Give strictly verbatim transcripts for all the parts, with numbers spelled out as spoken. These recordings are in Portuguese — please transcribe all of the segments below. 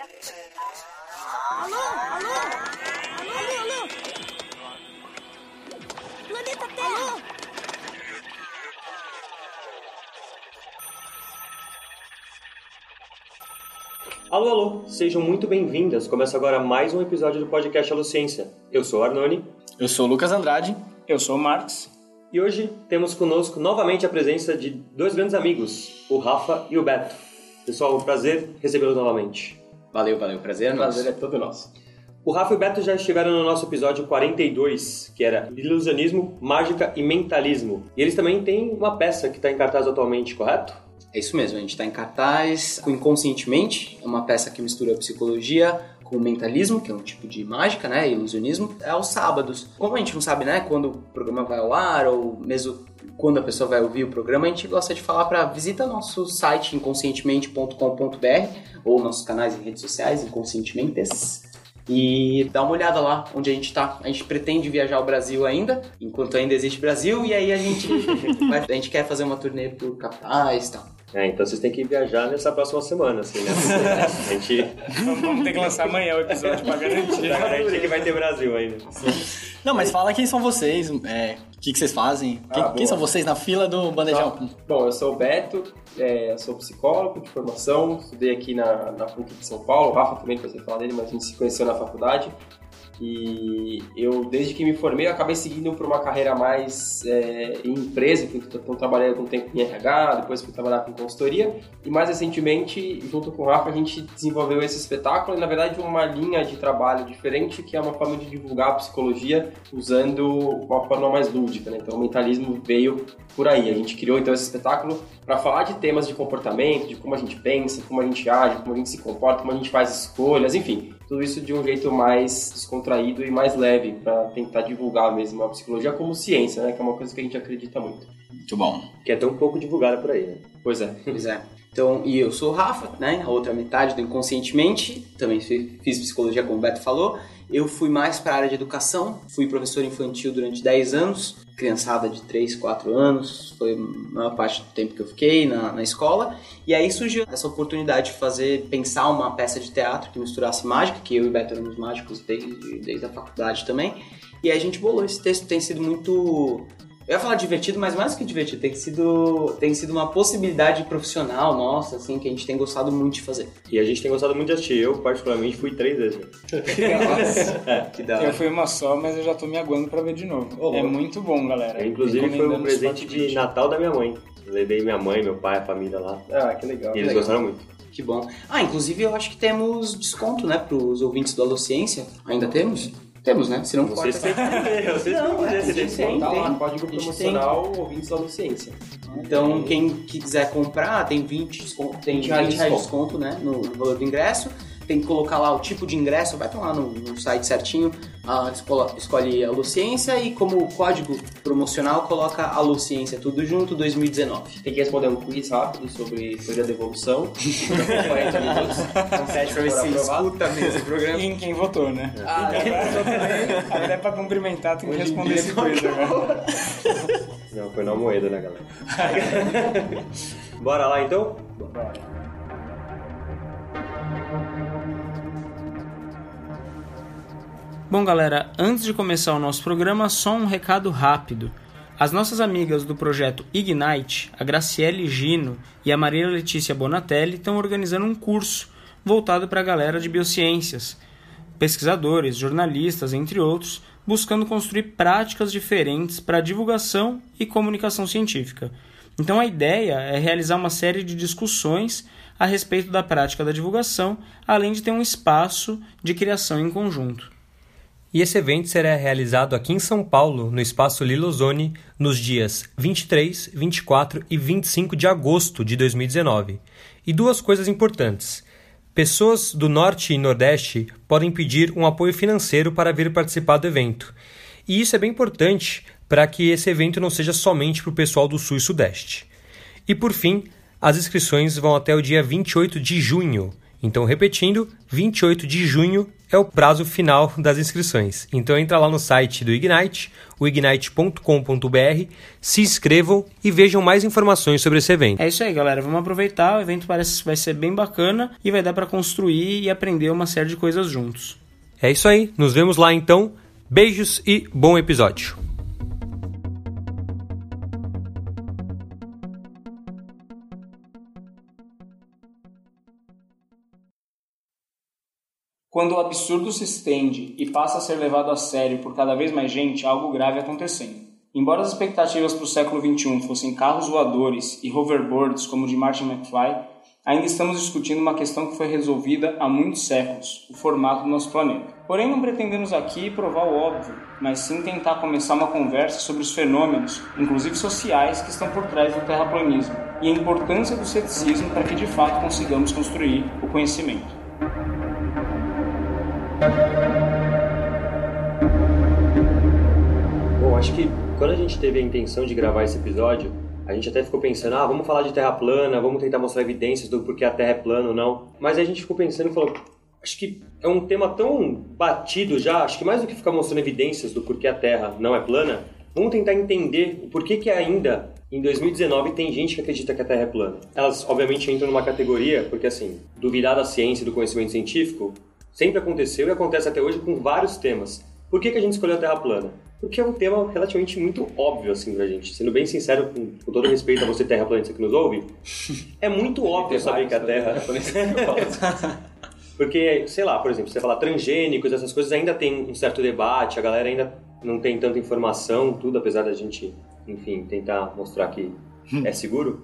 Alô? Alô? Alô? Alô? Planeta Terra! Alô? Alô, alô, sejam muito bem-vindas. Começa agora mais um episódio do podcast Alô Ciência. Eu sou o Arnone. Eu sou o Lucas Andrade. Eu sou o Marcos. E hoje temos conosco novamente a presença de dois grandes amigos, o Rafa e o Beto. Pessoal, um prazer recebê-los novamente. Valeu, valeu. Prazer é nosso. Prazer é todo nosso. O Rafa e o Beto já estiveram no nosso episódio quarenta e dois, que era Ilusionismo, Mágica e Mentalismo. E eles também têm uma peça que está em cartaz atualmente, correto? É isso mesmo, a gente está em cartaz com Inconscientemente, é uma peça que mistura psicologia com mentalismo, que é um tipo de mágica, né, ilusionismo. É aos sábados. Como a gente não sabe, né, quando o programa vai ao ar, ou mesmo quando a pessoa vai ouvir o programa, a gente gosta de falar para visita nosso site inconscientemente ponto com ponto b r ou nossos canais em redes sociais, Inconscientementes, e dá uma olhada lá onde a gente tá. A gente pretende viajar ao Brasil ainda, enquanto ainda existe Brasil, e aí a gente, vai, a gente quer fazer uma turnê por capitais e tal. É, então vocês têm que viajar nessa próxima semana, assim, né? A gente... Vamos ter que lançar amanhã o episódio pra garantir. Pra garantir que vai ter Brasil ainda. Não, mas fala quem são vocês, é, o que, que vocês fazem, quem, Ah, quem são vocês na fila do Bandejão? Tá. Bom, eu sou o Beto, é, sou psicólogo de formação, estudei aqui na, na P U C de São Paulo, o Rafa também, depois você falar dele, mas a gente se conheceu na faculdade. E eu, desde que me formei, eu acabei seguindo por uma carreira mais é, em empresa, então trabalhei algum tempo em R H, depois fui trabalhar com consultoria, e mais recentemente, junto com o Rafa, a gente desenvolveu esse espetáculo, e na verdade uma linha de trabalho diferente, que é uma forma de divulgar a psicologia usando uma forma mais lúdica, né? Então o mentalismo veio por aí. A gente criou então esse espetáculo para falar de temas de comportamento, de como a gente pensa, como a gente age, como a gente se comporta, como a gente faz escolhas, enfim, tudo isso de um jeito mais descontraído e mais leve, para tentar divulgar mesmo a psicologia como ciência, né? Que é uma coisa que a gente acredita muito. Muito bom. Que é tão pouco divulgada por aí, né? Pois é. Pois é. Então, e eu sou o Rafa, né? A outra metade do Inconscientemente. Também fiz psicologia, como o Beto falou. Eu fui mais para a área de educação. Fui professor infantil durante dez anos. Criançada de três, quatro anos. Foi a maior parte do tempo que eu fiquei na, na escola. E aí surgiu essa oportunidade de fazer, pensar uma peça de teatro que misturasse mágica, que eu e o Beto éramos mágicos desde, desde a faculdade também. E aí a gente bolou esse texto. Tem sido muito... Eu ia falar divertido, mas mais do que divertido, tem sido, tem sido uma possibilidade profissional nossa, assim, que a gente tem gostado muito de fazer. E a gente tem gostado muito de assistir. Eu, particularmente, fui três vezes. é, que da Eu fui uma só, mas eu já tô me aguando pra ver de novo. Oh, é muito bom, galera. Inclusive, foi um presente de fortemente. Natal da minha mãe. Eu levei minha mãe, meu pai, a família lá. Ah, que legal. E eles legal. gostaram muito. Que bom. Ah, inclusive eu acho que temos desconto, né, pros ouvintes do Alociência. Ainda temos? Temos, né? Se não Vocês corta. têm que ver, vocês Não, têm que ver é, esse a gente desconto. tem. Tá lá, código A gente promocional ouvintes da ciência. Então, quem quiser comprar, tem vinte, desconto, tem vinte vinte reais reais de de desconto, né, no, no valor do ingresso. Tem que colocar lá o tipo de ingresso, vai estar lá no, no site certinho, a, escola, escolhe a Alociência e como código promocional coloca Alociência, tudo junto, dois mil e dezenove. Tem que responder um quiz rápido sobre teoria da evolução. quarenta minutos. Pede pra ver se escuta mesmo o programa. Quem, quem votou, né? Ah, Agora, até pra cumprimentar, tem que responder esse quiz agora. Não, foi na moeda, né, galera? Bora lá, então? Bom, galera, antes de começar o nosso programa, só um recado rápido. As nossas amigas do projeto Ignite, a Graciele Gino e a Maria Letícia Bonatelli, estão organizando um curso voltado para a galera de biociências, pesquisadores, jornalistas, entre outros, buscando construir práticas diferentes para divulgação e comunicação científica. Então a ideia é realizar uma série de discussões a respeito da prática da divulgação, além de ter um espaço de criação em conjunto. E esse evento será realizado aqui em São Paulo, no Espaço Lilozone, nos dias vinte e três, vinte e quatro e vinte e cinco de agosto de dois mil e dezenove. E duas coisas importantes. Pessoas do Norte e Nordeste podem pedir um apoio financeiro para vir participar do evento. E isso é bem importante para que esse evento não seja somente para o pessoal do Sul e Sudeste. E por fim, as inscrições vão até o dia vinte e oito de junho. Então, repetindo, vinte e oito de junho é o prazo final das inscrições. Então entra lá no site do Ignite, o ignite ponto com ponto b r, se inscrevam e vejam mais informações sobre esse evento. É isso aí, galera. Vamos aproveitar. O evento parece que vai ser bem bacana e vai dar para construir e aprender uma série de coisas juntos. É isso aí. Nos vemos lá então. Beijos e bom episódio. Quando o absurdo se estende e passa a ser levado a sério por cada vez mais gente, algo grave acontecendo. Embora as expectativas para o século vinte e um fossem carros voadores e hoverboards como o de Martin McFly, ainda estamos discutindo uma questão que foi resolvida há muitos séculos, o formato do nosso planeta. Porém, não pretendemos aqui provar o óbvio, mas sim tentar começar uma conversa sobre os fenômenos, inclusive sociais, que estão por trás do terraplanismo e a importância do ceticismo para que de fato consigamos construir o conhecimento. Bom, acho que quando a gente teve a intenção de gravar esse episódio, a gente até ficou pensando, ah, vamos falar de terra plana, vamos tentar mostrar evidências do porquê a terra é plana ou não. Mas aí a gente ficou pensando e falou, acho que é um tema tão batido já, acho que mais do que ficar mostrando evidências do porquê a terra não é plana, vamos tentar entender o porquê que ainda, em dois mil e dezenove, tem gente que acredita que a terra é plana. Elas, obviamente, entram numa categoria, porque assim, duvidar da ciência e do conhecimento científico sempre aconteceu e acontece até hoje com vários temas. Por que que a gente escolheu a terra plana? Porque é um tema relativamente muito óbvio, assim, pra gente. Sendo bem sincero, com, com todo respeito a você, terraplanista, que nos ouve, é muito óbvio saber que a Terra... Porque, sei lá, por exemplo, você falar transgênicos, essas coisas ainda tem um certo debate, a galera ainda não tem tanta informação, tudo, apesar da gente, enfim, tentar mostrar que é seguro.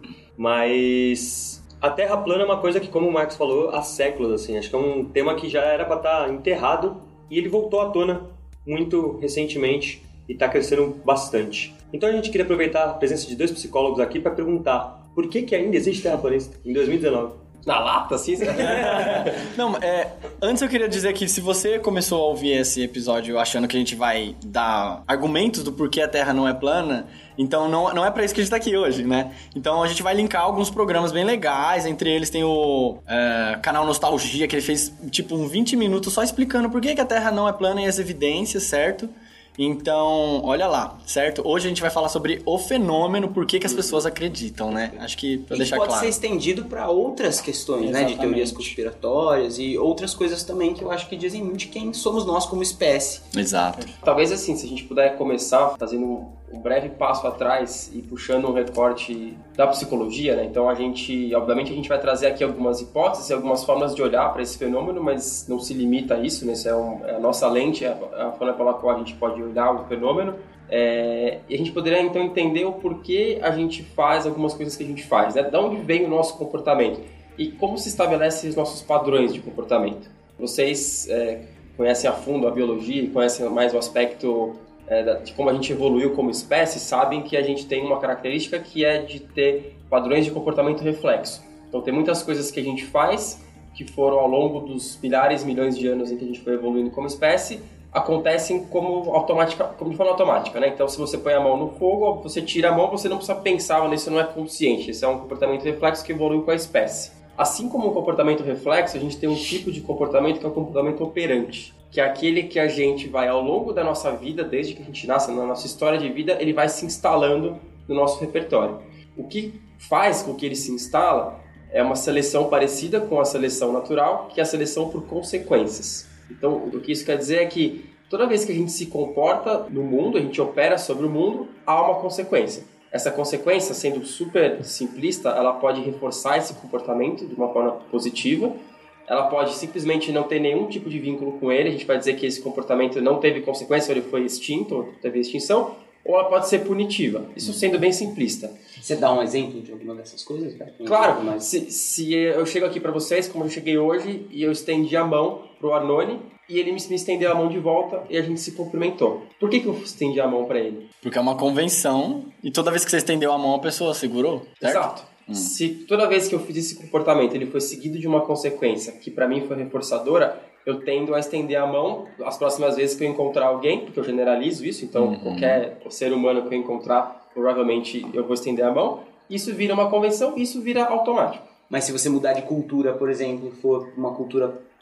Mas a Terra plana é uma coisa que, como o Marcos falou, há séculos, assim, acho que é um tema que já era pra estar enterrado e ele voltou à tona muito recentemente e está crescendo bastante. Então a gente queria aproveitar a presença de dois psicólogos aqui para perguntar por que que ainda existe terraplanista em dois mil e dezenove? Na lata, assim? Não, é, antes eu queria dizer que se você começou a ouvir esse episódio achando que a gente vai dar argumentos do porquê a Terra não é plana, então não, não é pra isso que a gente tá aqui hoje, né? Então a gente vai linkar alguns programas bem legais, entre eles tem o é, canal Nostalgia, que ele fez tipo um vinte minutos só explicando por que que a Terra não é plana e as evidências, certo? Então, olha lá, certo? Hoje a gente vai falar sobre o fenômeno, por que que as pessoas acreditam, né? Acho que pra e deixar pode claro. ser estendido para outras questões, né? De teorias conspiratórias e outras coisas também que eu acho que dizem muito de quem somos nós como espécie. Exato. Talvez assim, se a gente puder começar fazendo um breve passo atrás e puxando um recorte da psicologia, né? Então a gente, obviamente a gente vai trazer aqui algumas hipóteses, algumas formas de olhar para esse fenômeno, mas não se limita a isso, né? Isso é, um, é a nossa lente, é a, a forma pela qual a gente pode olhar o fenômeno. É, e a gente poderia então entender o porquê a gente faz algumas coisas que a gente faz, né? De onde vem o nosso comportamento e como se estabelece os nossos padrões de comportamento. Vocês é, conhecem a fundo a biologia e conhecem mais o aspecto é, de como a gente evoluiu como espécie, sabem que a gente tem uma característica que é de ter padrões de comportamento reflexo. Então tem muitas coisas que a gente faz que foram ao longo dos milhares, milhões de anos em que a gente foi evoluindo como espécie, acontecem como, automática, como de forma automática, né? Então, se você põe a mão no fogo, você tira a mão, você não precisa pensar nisso, não é consciente. Isso é um comportamento reflexo que evoluiu com a espécie. Assim como um comportamento reflexo, a gente tem um tipo de comportamento que é o comportamento operante, que é aquele que a gente vai, ao longo da nossa vida, desde que a gente nasce, na nossa história de vida, ele vai se instalando no nosso repertório. O que faz com que ele se instala é uma seleção parecida com a seleção natural, que é a seleção por consequências. Então, o que isso quer dizer é que toda vez que a gente se comporta no mundo, a gente opera sobre o mundo, há uma consequência. Essa consequência, sendo super simplista, ela pode reforçar esse comportamento de uma forma positiva, ela pode simplesmente não ter nenhum tipo de vínculo com ele, a gente vai dizer que esse comportamento não teve consequência, ou ele foi extinto, ou teve extinção, ou ela pode ser punitiva, isso sendo bem simplista. Você dá um exemplo de alguma dessas coisas? Cara? Claro, mas se, se eu chego aqui para vocês, como eu cheguei hoje, e eu estendi a mão pro Arnone, e ele me, me estendeu a mão de volta e a gente se cumprimentou. Por que que eu estendi a mão para ele? Porque é uma convenção e toda vez que você estendeu a mão a pessoa segurou, certo? Exato. Hum. Se toda vez que eu fiz esse comportamento ele foi seguido de uma consequência que para mim foi reforçadora, eu tendo a estender a mão as próximas vezes que eu encontrar alguém, porque eu generalizo isso, então uhum. qualquer ser humano que eu encontrar, provavelmente eu vou estender a mão. Isso vira uma convenção, isso vira automático. Mas se você mudar de cultura, por exemplo, for uma cultura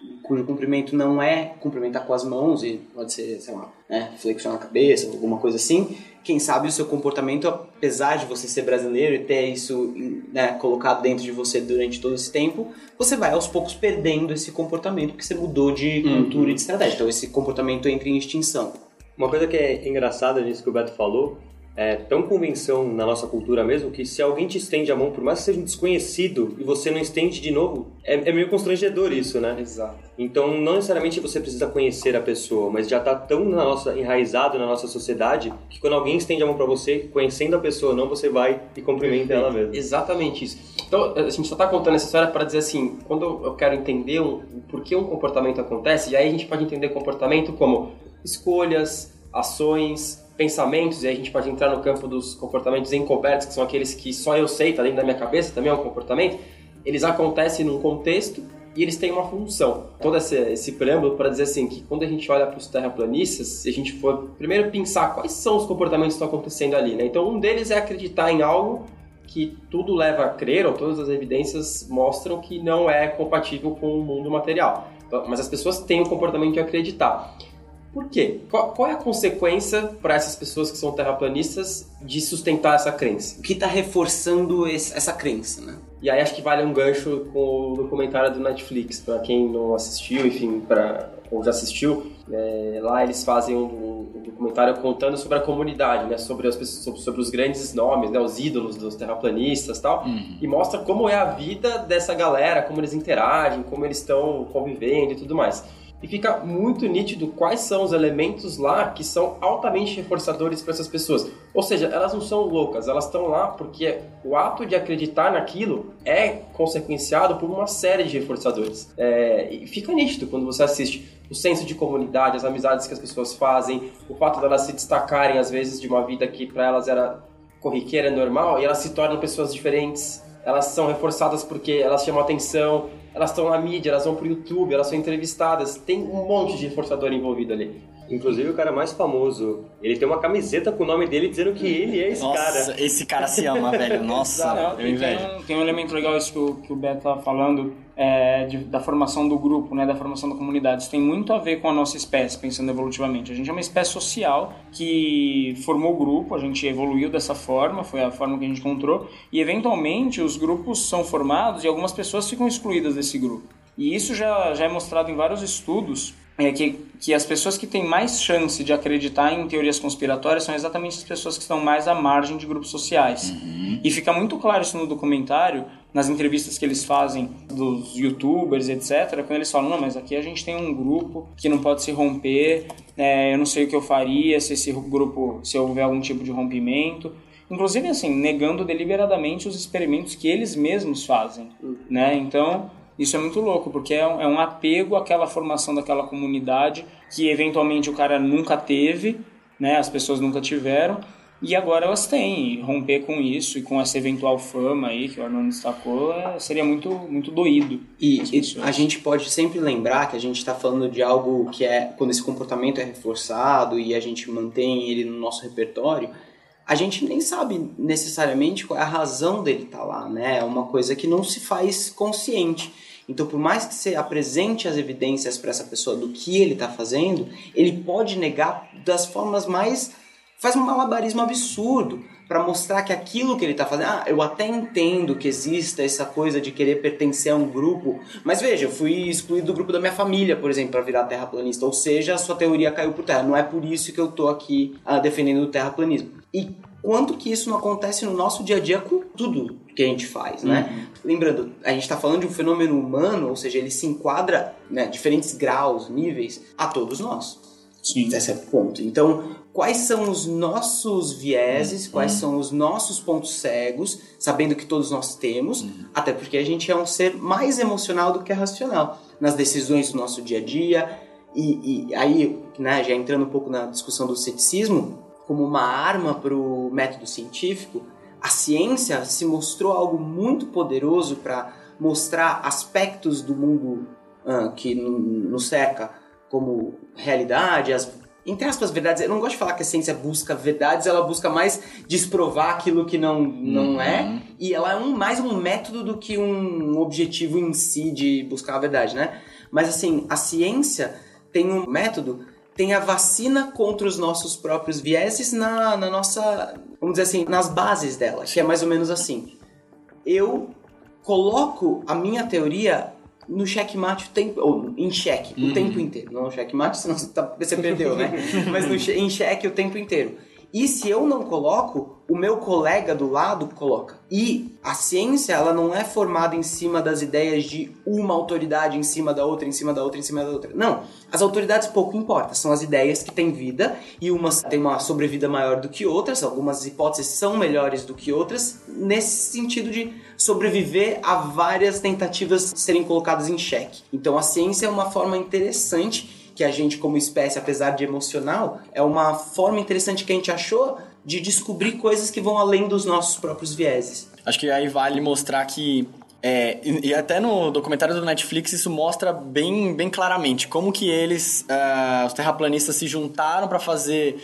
cujo cumprimento não é cumprimentar com as mãos, e pode ser, sei lá, né, flexionar a cabeça, alguma coisa assim, quem sabe o seu comportamento, apesar de você ser brasileiro e ter isso, né, colocado dentro de você durante todo esse tempo, você vai aos poucos perdendo esse comportamento porque você mudou de cultura uhum. e de estratégia. Então esse comportamento entra em extinção. Uma coisa que é engraçada nisso que o Beto falou, é tão convenção na nossa cultura mesmo, que se alguém te estende a mão, por mais que seja um desconhecido, e você não estende de novo, é, é meio constrangedor isso, né? Exato. Então, não necessariamente você precisa conhecer a pessoa, mas já tá tão na nossa, enraizado na nossa sociedade, que quando alguém estende a mão pra você, conhecendo a pessoa ou não, você vai e cumprimenta ela mesmo. Exatamente isso. Então, a gente só tá contando essa história para dizer assim, quando eu quero entender um, por que um comportamento acontece, e aí a gente pode entender comportamento como escolhas, ações, pensamentos, e aí a gente pode entrar no campo dos comportamentos encobertos, que são aqueles que só eu sei, tá dentro da minha cabeça, também é um comportamento. Eles acontecem num contexto e eles têm uma função. Todo esse, esse preâmbulo para dizer assim, que quando a gente olha para os terraplanistas, se a gente for primeiro pensar quais são os comportamentos que estão acontecendo ali, né? Então um deles é acreditar em algo que tudo leva a crer, ou todas as evidências mostram que não é compatível com o mundo material. Então, mas as pessoas têm o comportamento de acreditar. Por quê? Qual, qual é a consequência para essas pessoas que são terraplanistas de sustentar essa crença? O que está reforçando esse, essa crença, né? E aí acho que vale um gancho com o documentário do Netflix, para quem não assistiu, enfim, pra, ou já assistiu, é, lá eles fazem um, um documentário contando sobre a comunidade, né, sobre, as pessoas, sobre, sobre os grandes nomes, né, os ídolos dos terraplanistas e tal, uhum. e mostra como é a vida dessa galera, como eles interagem, como eles estão convivendo e tudo mais. E fica muito nítido quais são os elementos lá que são altamente reforçadores para essas pessoas. Ou seja, elas não são loucas, elas estão lá porque o ato de acreditar naquilo é consequenciado por uma série de reforçadores. É, e fica nítido quando você assiste o senso de comunidade, as amizades que as pessoas fazem, o fato de elas se destacarem às vezes de uma vida que para elas era corriqueira, normal, e elas se tornam pessoas diferentes. Elas são reforçadas porque elas chamam atenção, elas estão na mídia, elas vão pro YouTube, elas são entrevistadas, tem um monte de reforçador envolvido ali. Inclusive o cara mais famoso, ele tem uma camiseta com o nome dele dizendo que ele é esse Nossa, cara. Nossa, esse cara se ama, velho. Nossa, Não, eu invejo. Tem um, tem um elemento legal isso que o, que o Beto estava falando, é, de, da formação do grupo, né, da formação da comunidade. Isso tem muito a ver com a nossa espécie, pensando evolutivamente. A gente é uma espécie social que formou o grupo, a gente evoluiu dessa forma, foi a forma que a gente encontrou, e eventualmente os grupos são formados e algumas pessoas ficam excluídas desse grupo. E isso já, já é mostrado em vários estudos, é que, que as pessoas que têm mais chance de acreditar em teorias conspiratórias são exatamente as pessoas que estão mais à margem de grupos sociais. Uhum. E fica muito claro isso no documentário, nas entrevistas que eles fazem dos youtubers, etcétera, quando eles falam, não, mas aqui a gente tem um grupo que não pode se romper, é, eu não sei o que eu faria se esse grupo, se houver algum tipo de rompimento. Inclusive, assim, negando deliberadamente os experimentos que eles mesmos fazem, uhum. né? Então... Isso é muito louco, porque é um, é um apego àquela formação daquela comunidade que eventualmente o cara nunca teve, né? As pessoas nunca tiveram, e agora elas têm. E romper com isso e com essa eventual fama aí que o Arnaldo destacou é, seria muito, muito doído. E, e a gente pode sempre lembrar que a gente está falando de algo que é, quando esse comportamento é reforçado e a gente mantém ele no nosso repertório, a gente nem sabe necessariamente qual é a razão dele estar lá, né? É uma coisa que não se faz consciente. Então, por mais que você apresente as evidências para essa pessoa do que ele está fazendo, ele pode negar das formas mais... Faz um malabarismo absurdo para mostrar que aquilo que ele está fazendo... Ah, eu até entendo que exista essa coisa de querer pertencer a um grupo, mas veja, eu fui excluído do grupo da minha família, por exemplo, para virar terraplanista. Ou seja, a sua teoria caiu por terra. Não é por isso que eu estou aqui ah, defendendo o terraplanismo. E quanto que isso não acontece no nosso dia a dia com tudo que a gente faz, né? Uhum. Lembrando, a gente está falando de um fenômeno humano, ou seja, ele se enquadra, né, diferentes graus, níveis, a todos nós. Sim. Esse é o ponto. Então, quais são os nossos vieses, uhum. quais são os nossos pontos cegos, sabendo que todos nós temos, uhum. até porque a gente é um ser mais emocional do que racional, nas decisões do nosso dia a dia, e, e aí, né, já entrando um pouco na discussão do ceticismo, como uma arma para o método científico, a ciência se mostrou algo muito poderoso para mostrar aspectos do mundo uh, que nos cerca como realidade, as, entre aspas, verdades. Eu não gosto de falar que a ciência busca verdades, ela busca mais desprovar aquilo que não, não uhum. é, e ela é um, mais um método do que um objetivo em si de buscar a verdade, né? Mas assim, a ciência tem um método, tem a vacina contra os nossos próprios vieses na, na nossa, vamos dizer assim, nas bases dela, que é mais ou menos assim. Eu coloco a minha teoria no checkmate o tempo, ou em xeque uhum. o tempo inteiro. Não no checkmate, senão você, tá, você perdeu, né? Mas no, em xeque o tempo inteiro. E se eu não coloco, o meu colega do lado coloca. E a ciência, ela não é formada em cima das ideias de uma autoridade em cima da outra, em cima da outra, em cima da outra. Não. As autoridades pouco importam. São as ideias que têm vida e umas têm uma sobrevida maior do que outras. Algumas hipóteses são melhores do que outras nesse sentido de sobreviver a várias tentativas serem colocadas em xeque. Então a ciência é uma forma interessante que a gente como espécie, apesar de emocional, é uma forma interessante que a gente achou de descobrir coisas que vão além dos nossos próprios vieses. Acho que aí vale mostrar que, é, e, e até no documentário do Netflix isso mostra bem, bem claramente como que eles, uh, os terraplanistas se juntaram para fazer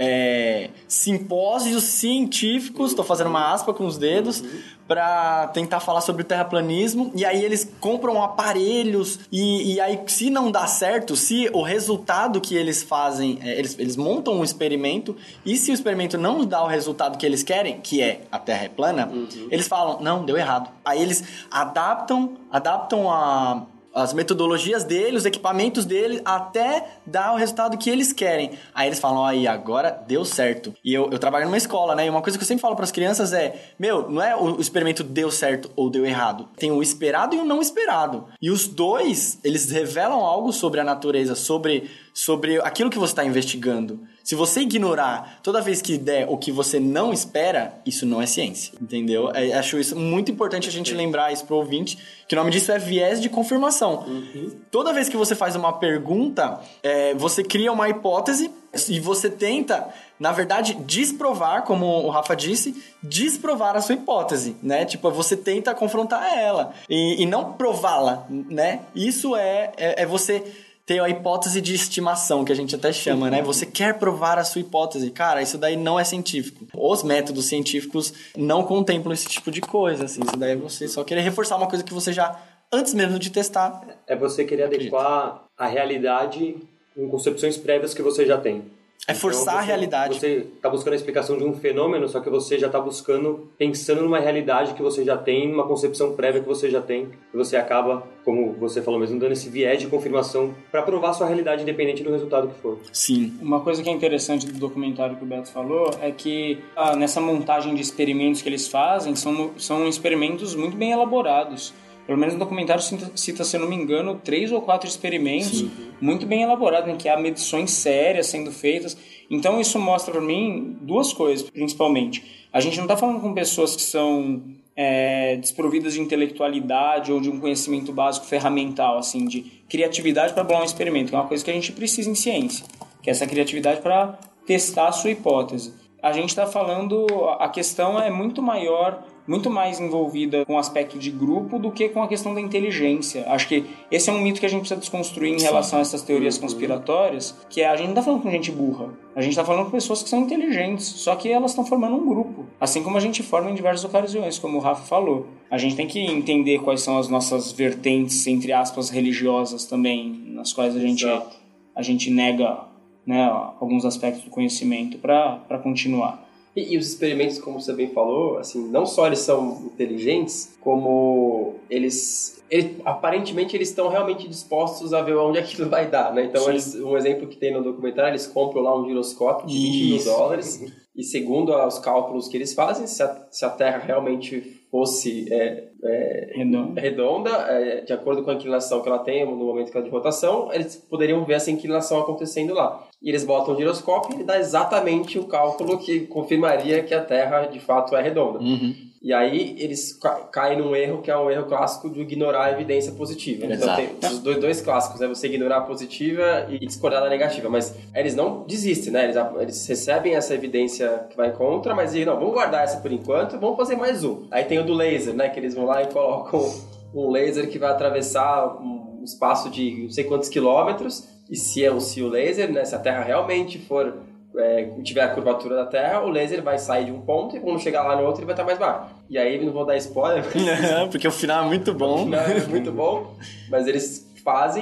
é, simpósios científicos, estou fazendo uma aspa com os dedos, para tentar falar sobre o terraplanismo, e aí eles compram aparelhos, e, e aí se não dá certo, se o resultado que eles fazem, é, eles, eles montam um experimento, e se o experimento não dá o resultado que eles querem, que é a Terra é plana, uhum. eles falam, não, deu errado. Aí eles adaptam, adaptam a... as metodologias dele, os equipamentos dele, até dar o resultado que eles querem. Aí eles falam, ó, aí agora deu certo. E eu, eu trabalho numa escola, né? E uma coisa que eu sempre falo pras crianças é, meu, não é o, o experimento deu certo ou deu errado. Tem o esperado e o não esperado. E os dois, eles revelam algo sobre a natureza, sobre, sobre aquilo que você está investigando. Se você ignorar toda vez que der o que você não espera, isso não é ciência, entendeu? É, acho isso muito importante a gente lembrar isso pro ouvinte, que o nome disso é viés de confirmação. Uhum. Toda vez que você faz uma pergunta, é, você cria uma hipótese e você tenta, na verdade, desprovar, como o Rafa disse, desprovar a sua hipótese, né? Tipo, você tenta confrontar ela e, e não prová-la, né? Isso é, é, é você... tem a hipótese de estimação, que a gente até chama, né? Você quer provar a sua hipótese. Cara, isso daí não é científico. Os métodos científicos não contemplam esse tipo de coisa, assim. Isso daí é você só querer reforçar uma coisa que você já, antes mesmo de testar... É você querer adequar a realidade com concepções prévias que você já tem. É forçar então, você, a realidade. Você está buscando a explicação de um fenômeno, só que você já está buscando, pensando numa realidade que você já tem, numa concepção prévia que você já tem, e você acaba, como você falou mesmo, dando esse viés de confirmação para provar sua realidade independente do resultado que for. Sim. Uma coisa que é interessante do documentário que o Beto falou é que ah, nessa montagem de experimentos que eles fazem, são, são experimentos muito bem elaborados. Pelo menos no documentário cita, cita, se eu não me engano, três ou quatro experimentos Sim. muito bem elaborados, em que há medições sérias sendo feitas. Então isso mostra para mim duas coisas, principalmente. A gente não está falando com pessoas que são é, desprovidas de intelectualidade ou de um conhecimento básico ferramental, assim, de criatividade para bolar um experimento, que é uma coisa que a gente precisa em ciência, que é essa criatividade para testar a sua hipótese. A gente está falando, a questão é muito maior, muito mais envolvida com o aspecto de grupo do que com a questão da inteligência. Acho que esse é um mito que a gente precisa desconstruir em relação a essas teorias conspiratórias, que é, a gente não está falando com gente burra, a gente está falando com pessoas que são inteligentes, só que elas estão formando um grupo, assim como a gente forma em diversas ocasiões, como o Rafa falou. A gente tem que entender quais são as nossas vertentes, entre aspas, religiosas também, nas quais a gente, a gente nega, né, alguns aspectos do conhecimento para continuar. E, e os experimentos, como você bem falou, assim, não só eles são inteligentes, como eles, eles aparentemente eles estão realmente dispostos a ver onde aquilo vai dar, né? Então, eles, um exemplo que tem no documentário, eles compram lá um giroscópio de vinte mil dólares e segundo os cálculos que eles fazem, se a, se a Terra realmente fosse é, é, redonda, redonda é, de acordo com a inclinação que ela tem no momento que ela é de rotação, eles poderiam ver essa inclinação acontecendo lá. E eles botam o giroscópio e ele dá exatamente o cálculo que confirmaria que a Terra de fato é redonda. Uhum. E aí eles ca- caem num erro que é um erro clássico de ignorar a evidência positiva. Exato. Então tem os dois, dois clássicos, é você ignorar a positiva e discordar da negativa. Mas eles não desistem, né? Eles, eles recebem essa evidência que vai contra, mas dizem, não, vamos guardar essa por enquanto, vamos fazer mais um. Aí tem o do laser, né? Que eles vão lá e colocam um laser que vai atravessar um espaço de não sei quantos quilômetros. E se, é, se o laser, né? Se a Terra realmente for... É, tiver a curvatura da Terra, o laser vai sair de um ponto e quando chegar lá no outro ele vai estar mais baixo. E aí, não vou dar spoiler, mas... Porque o final é muito bom. O final é muito bom, mas eles fazem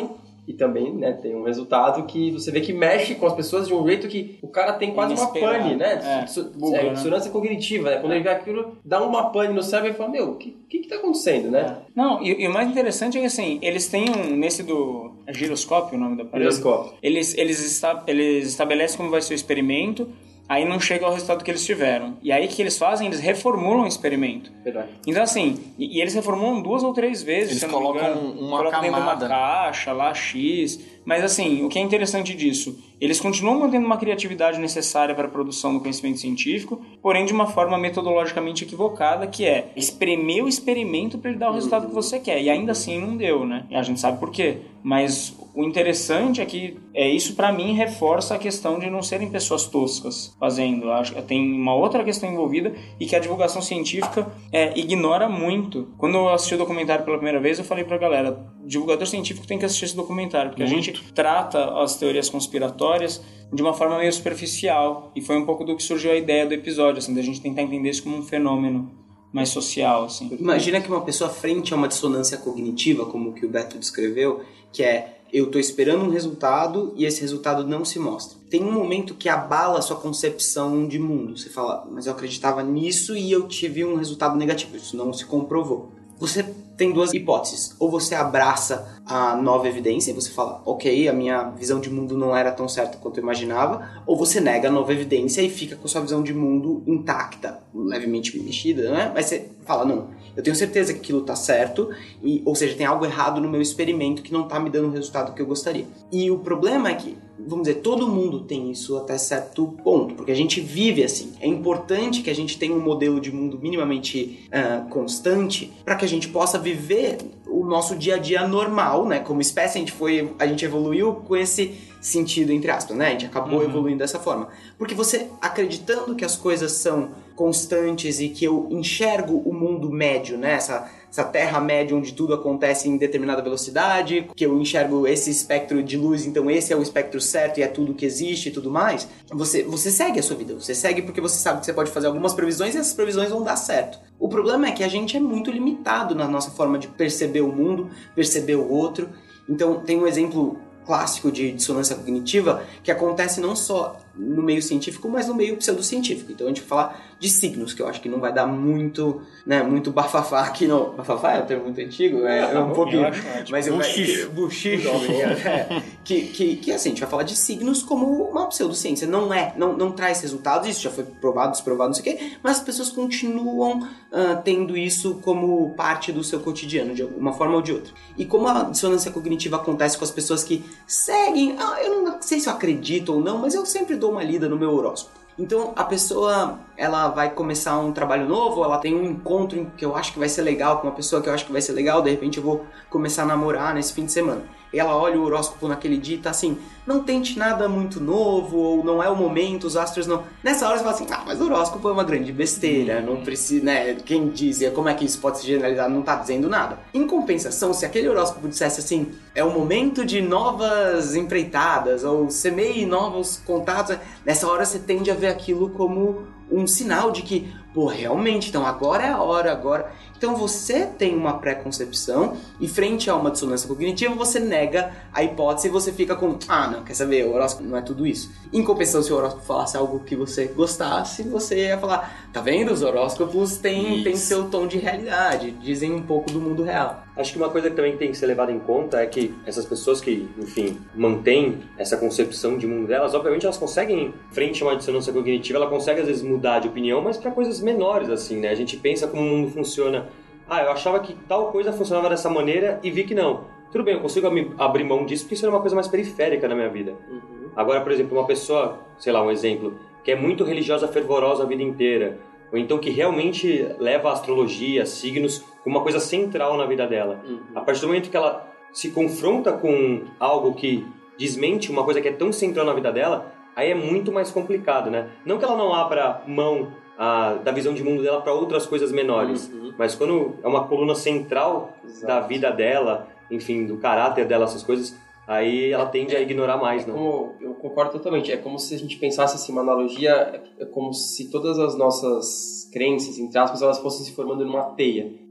E também, né, tem um resultado que você vê que mexe com as pessoas de um jeito que o cara tem quase uma pane, né? É, Su- buga, é, né? dissonância cognitiva, né? Quando ele vê aquilo, dá uma pane no cérebro e fala, meu, o que, que que tá acontecendo, né? Não, e, e o mais interessante é que, assim, eles têm um, nesse do é giroscópio o nome do aparelho? Giroscópio. Eles, eles, esta, eles estabelecem como vai ser o experimento, aí não chega ao resultado que eles tiveram. E aí o que eles fazem? Eles reformulam o experimento. Verdade. Então, assim, e, e eles reformulam duas ou três vezes. Eles se eu não me colocam engano. uma colocam dentro de uma camada. caixa, lá, X. Mas, assim, o que é interessante disso? Eles continuam mantendo uma criatividade necessária para a produção do conhecimento científico, porém de uma forma metodologicamente equivocada, que é espremer o experimento para ele dar o resultado que você quer. E ainda assim não deu, né? E a gente sabe por quê. Mas o interessante é que é, isso, para mim, reforça a questão de não serem pessoas toscas fazendo. Acho que tem uma outra questão envolvida e que a divulgação científica é, ignora muito. Quando eu assisti o documentário pela primeira vez, eu falei pra galera, divulgador científico tem que assistir esse documentário, porque muito. A gente trata as teorias conspiratórias de uma forma meio superficial, e foi um pouco do que surgiu a ideia do episódio, assim, da gente tentar entender isso como um fenômeno mais social, assim. Imagina que uma pessoa frente a uma dissonância cognitiva, como o que o Beto descreveu, que é, eu estou esperando um resultado e esse resultado não se mostra. Tem um momento que abala a sua concepção de mundo. Você fala, mas eu acreditava nisso e eu tive um resultado negativo. Isso não se comprovou. Você tem duas hipóteses. Ou você abraça a nova evidência e você fala, ok, a minha visão de mundo não era tão certa quanto eu imaginava. Ou você nega a nova evidência e fica com a sua visão de mundo intacta, levemente mexida, né? Mas você fala, não, eu tenho certeza que aquilo tá certo, e, ou seja, tem algo errado no meu experimento que não tá me dando o resultado que eu gostaria. E o problema é que, vamos dizer, todo mundo tem isso até certo ponto, porque a gente vive assim. É importante que a gente tenha um modelo de mundo minimamente uh, constante para que a gente possa viver o nosso dia a dia normal, né? Como espécie, a gente, foi, a gente evoluiu com esse sentido, entre aspas, né? A gente acabou uhum. evoluindo dessa forma. Porque você, acreditando que as coisas são constantes e que eu enxergo o mundo médio, né? Essa, essa terra média onde tudo acontece em determinada velocidade, que eu enxergo esse espectro de luz, então esse é o espectro certo e é tudo que existe e tudo mais, você, você segue a sua vida. Você segue porque você sabe que você pode fazer algumas previsões e essas previsões vão dar certo. O problema é que a gente é muito limitado na nossa forma de perceber o mundo, perceber o outro. Então, tem um exemplo clássico de dissonância cognitiva que acontece não só no meio científico, mas no meio pseudocientífico. Então a gente vai falar de signos, que eu acho que não vai dar muito, né, muito bafafá aqui no... Bafafá é um termo muito antigo, é, é um pouquinho... Mas eu... Buchicho. Buchicho. É, que, que, que assim, a gente vai falar de signos como uma pseudociência. Não é, não, não traz resultados, isso já foi provado, desprovado, não sei o quê, mas as pessoas continuam uh, tendo isso como parte do seu cotidiano, de uma forma ou de outra. E como a dissonância cognitiva acontece com as pessoas que seguem, ah, eu não sei se eu acredito ou não, mas eu sempre dou uma lida no meu horóscopo. Então a pessoa, ela vai começar um trabalho novo, ela tem um encontro que eu acho que vai ser legal com uma pessoa que eu acho que vai ser legal, de repente eu vou começar a namorar nesse fim de semana. E ela olha o horóscopo naquele dia e tá assim, não tente nada muito novo, ou não é o momento, os astros não... Nessa hora você fala assim, ah, mas o horóscopo é uma grande besteira, não precisa, né, quem diz, como é que isso pode se generalizar, não tá dizendo nada. Em compensação, se aquele horóscopo dissesse assim, é o momento de novas empreitadas, ou semeie novos contatos, nessa hora você tende a ver aquilo como um sinal de que, pô, realmente, então agora é a hora, agora... Então você tem uma pré-concepção e frente a uma dissonância cognitiva você nega a hipótese e você fica com, ah, não, quer saber, o horóscopo não é tudo isso. Em compensação, se o horóscopo falasse algo que você gostasse, você ia falar, tá vendo, os horóscopos têm, têm seu tom de realidade, dizem um pouco do mundo real. Acho que uma coisa que também tem que ser levada em conta é que essas pessoas que, enfim, mantêm essa concepção de mundo delas, obviamente elas conseguem, frente a uma dissonância cognitiva, ela consegue às vezes mudar de opinião, mas para coisas menores, assim, né? A gente pensa como o mundo funciona. Ah, eu achava que tal coisa funcionava dessa maneira e vi que não. Tudo bem, eu consigo abrir mão disso porque isso é uma coisa mais periférica na minha vida. Uhum. Agora, por exemplo, uma pessoa, sei lá, um exemplo, que é muito religiosa, fervorosa a vida inteira, ou então que realmente leva a astrologia, signos, como uma coisa central na vida dela. Uhum. A partir do momento que ela se confronta com algo que desmente uma coisa que é tão central na vida dela, aí é muito mais complicado, né? Não que ela não abra mão a, da visão de mundo dela para outras coisas menores, uhum. mas quando é uma coluna central Exato. Da vida dela, enfim, do caráter dela, essas coisas, aí ela tende a ignorar mais, é não? Como, eu concordo totalmente. É como se a gente pensasse assim, uma analogia, é como se todas as nossas crenças, entre aspas, elas fossem se formando numa teia.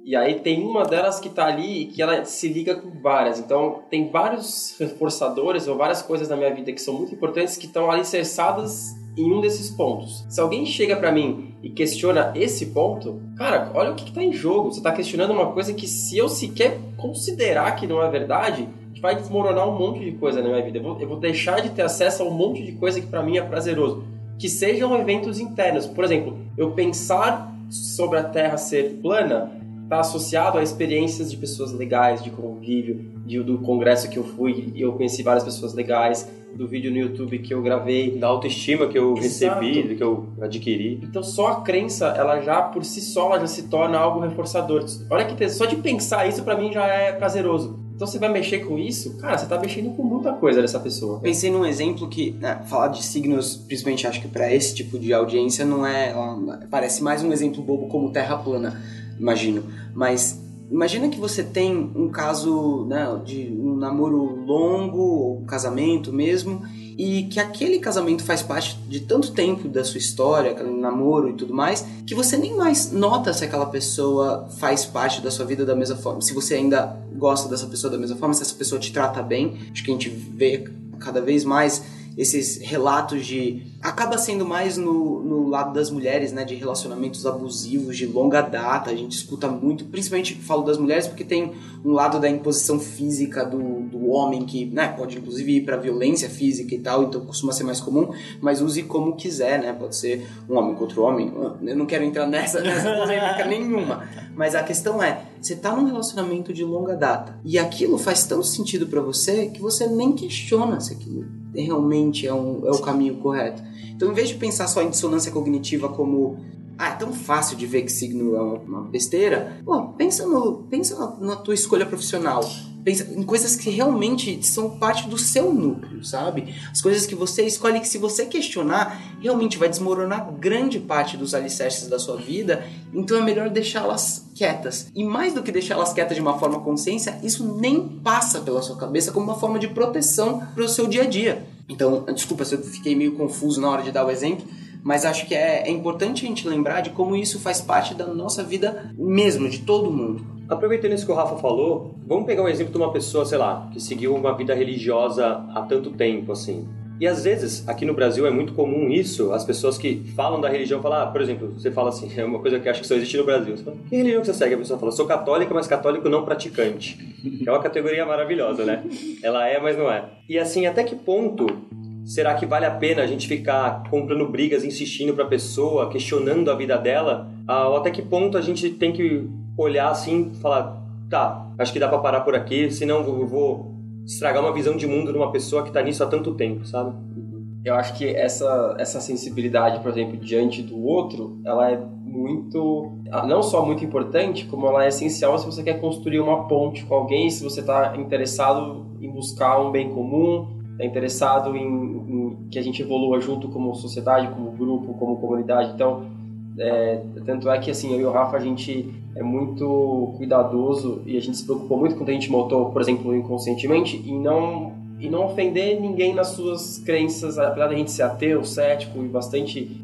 E aí tem uma delas que tá ali e que ela se liga com várias. Então tem vários reforçadores ou várias coisas na minha vida que são muito importantes que estão alicerçadas em um desses pontos. Se alguém chega pra mim e questiona esse ponto, cara, olha o que, que tá em jogo. Você tá questionando uma coisa que, se eu sequer considerar que não é verdade, vai desmoronar um monte de coisa na minha vida. Eu vou, eu vou deixar de ter acesso a um monte de coisa que pra mim é prazeroso. Que sejam eventos internos. Por exemplo, eu pensar sobre a Terra ser plana está associado a experiências de pessoas legais, de convívio, de, do congresso que eu fui e eu conheci várias pessoas legais, do vídeo no YouTube que eu gravei, da autoestima que eu Exato. recebi, que eu adquiri. Então só a crença, ela já por si só, ela já se torna algo reforçador. Olha que só de pensar isso pra mim já é prazeroso. Então você vai mexer com isso, cara, você tá mexendo com muita coisa dessa pessoa. Pensei num exemplo que, né, falar de signos, principalmente acho que pra esse tipo de audiência, não é, parece mais um exemplo bobo como Terra plana, imagino. Mas imagina que você tem um caso, né, de um namoro longo, ou um casamento mesmo, e que aquele casamento faz parte de tanto tempo da sua história, aquele namoro e tudo mais, que você nem mais nota se aquela pessoa faz parte da sua vida da mesma forma. Se você ainda gosta dessa pessoa da mesma forma, se essa pessoa te trata bem. Acho que a gente vê cada vez mais esses relatos de... Acaba sendo mais no, no lado das mulheres, né? De relacionamentos abusivos de longa data. A gente escuta muito, principalmente falo das mulheres porque tem um lado da imposição física do, do homem que, né, pode inclusive ir pra violência física e tal, então costuma ser mais comum, mas use como quiser, né? Pode ser um homem contra o homem. Eu não quero entrar nessa, nessa polêmica nenhuma. Mas a questão é, você tá num relacionamento de longa data e aquilo faz tanto sentido pra você que você nem questiona se aquilo realmente é, um, é o caminho correto. Então, em vez de pensar só em dissonância cognitiva como ah, é tão fácil de ver que signo é uma, uma besteira, pô, pensa, no, pensa na, na tua escolha profissional. Pensa em coisas que realmente são parte do seu núcleo, sabe? As coisas que você escolhe que, se você questionar, realmente vai desmoronar grande parte dos alicerces da sua vida, então é melhor deixá-las quietas. E mais do que deixá-las quietas de uma forma consciência, isso nem passa pela sua cabeça como uma forma de proteção para o seu dia a dia. Então, desculpa se eu fiquei meio confuso na hora de dar o exemplo, mas acho que é, é importante a gente lembrar de como isso faz parte da nossa vida mesmo, de todo mundo. Aproveitando isso que o Rafa falou, vamos pegar um exemplo de uma pessoa, sei lá, que seguiu uma vida religiosa há tanto tempo, assim. E às vezes, aqui no Brasil é muito comum isso, as pessoas que falam da religião falam, ah, por exemplo, você fala assim, é uma coisa que acho que só existe no Brasil. Você fala, que religião que você segue? A pessoa fala, sou católica, mas católico não praticante. Que é uma categoria maravilhosa, né? Ela é, mas não é. E assim, até que ponto será que vale a pena a gente ficar comprando brigas, insistindo pra pessoa, questionando a vida dela? Ah, ou até que ponto a gente tem que olhar assim e falar, tá, acho que dá pra parar por aqui, senão eu vou estragar uma visão de mundo de uma pessoa que tá nisso há tanto tempo, sabe? Eu acho que essa, essa sensibilidade, por exemplo, diante do outro, ela é muito, não só muito importante, como ela é essencial se você quer construir uma ponte com alguém, se você está interessado em buscar um bem comum, está interessado em, em que a gente evolua junto como sociedade, como grupo, como comunidade. Então, é, tanto é que assim, eu e o Rafa, a gente é muito cuidadoso e a gente se preocupou muito quando a gente montou, por exemplo, Inconscientemente, em não... e não ofender ninguém nas suas crenças, apesar da gente ser ateu, cético e bastante...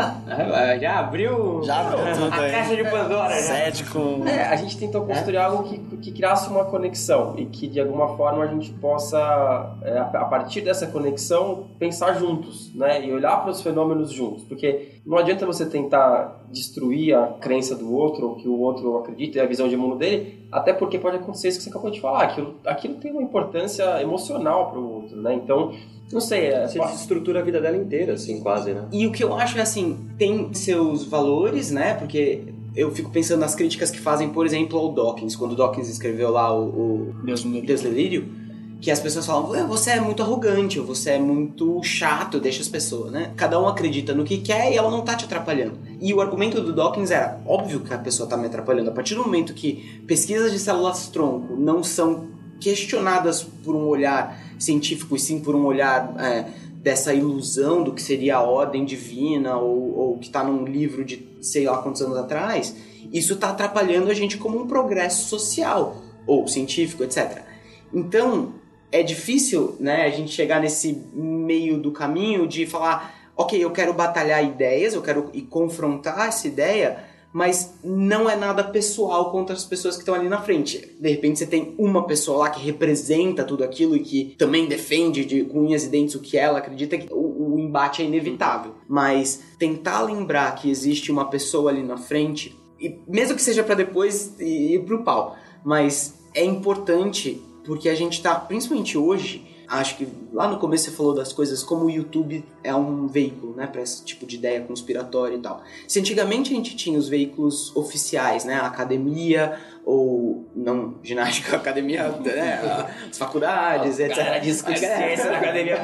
É... Já abriu, Já abriu tudo a aí. caixa de Pandora, né? Cético. É, a gente tentou construir algo que, que criasse uma conexão e que, de alguma forma, a gente possa, é, a partir dessa conexão, pensar juntos, né? E olhar para os fenômenos juntos. Porque não adianta você tentar destruir a crença do outro, ou que o outro acredita e a visão de mundo dele, até porque pode acontecer isso que você acabou de falar. Aquilo, aquilo tem uma importância emocional para o outro, né? Então, não sei... É, Você desestrutura a vida dela inteira, assim, quase, né? E o que eu acho é assim, tem seus valores, né? Porque eu fico pensando nas críticas que fazem, por exemplo, ao Dawkins. Quando o Dawkins escreveu lá o, o Deus no Deus Delírio, que as pessoas falam, você é muito arrogante, ou você é muito chato, deixa as pessoas, né? Cada um acredita no que quer e ela não tá te atrapalhando. E o argumento do Dawkins era, óbvio que a pessoa tá me atrapalhando. A partir do momento que pesquisas de células-tronco não são questionadas por um olhar científico e sim por um olhar é, dessa ilusão do que seria a ordem divina ou, ou que está num livro de sei lá quantos anos atrás, isso está atrapalhando a gente como um progresso social ou científico, etcétera. Então, é difícil, né, a gente chegar nesse meio do caminho de falar, ok, eu quero batalhar ideias, eu quero e confrontar essa ideia, mas não é nada pessoal contra as pessoas que estão ali na frente. De repente você tem uma pessoa lá que representa tudo aquilo e que também defende de, com unhas e dentes o que ela acredita, que o, o embate é inevitável. Mas tentar lembrar que existe uma pessoa ali na frente, e mesmo que seja para depois ir pro pau, mas é importante porque a gente tá, principalmente hoje, acho que lá no começo você falou das coisas como o YouTube é um veículo, né, para esse tipo de ideia conspiratória e tal. Se antigamente a gente tinha os veículos oficiais, né, a academia ou não ginástica, a academia, né, as faculdades, etcétera. Discussão na academia.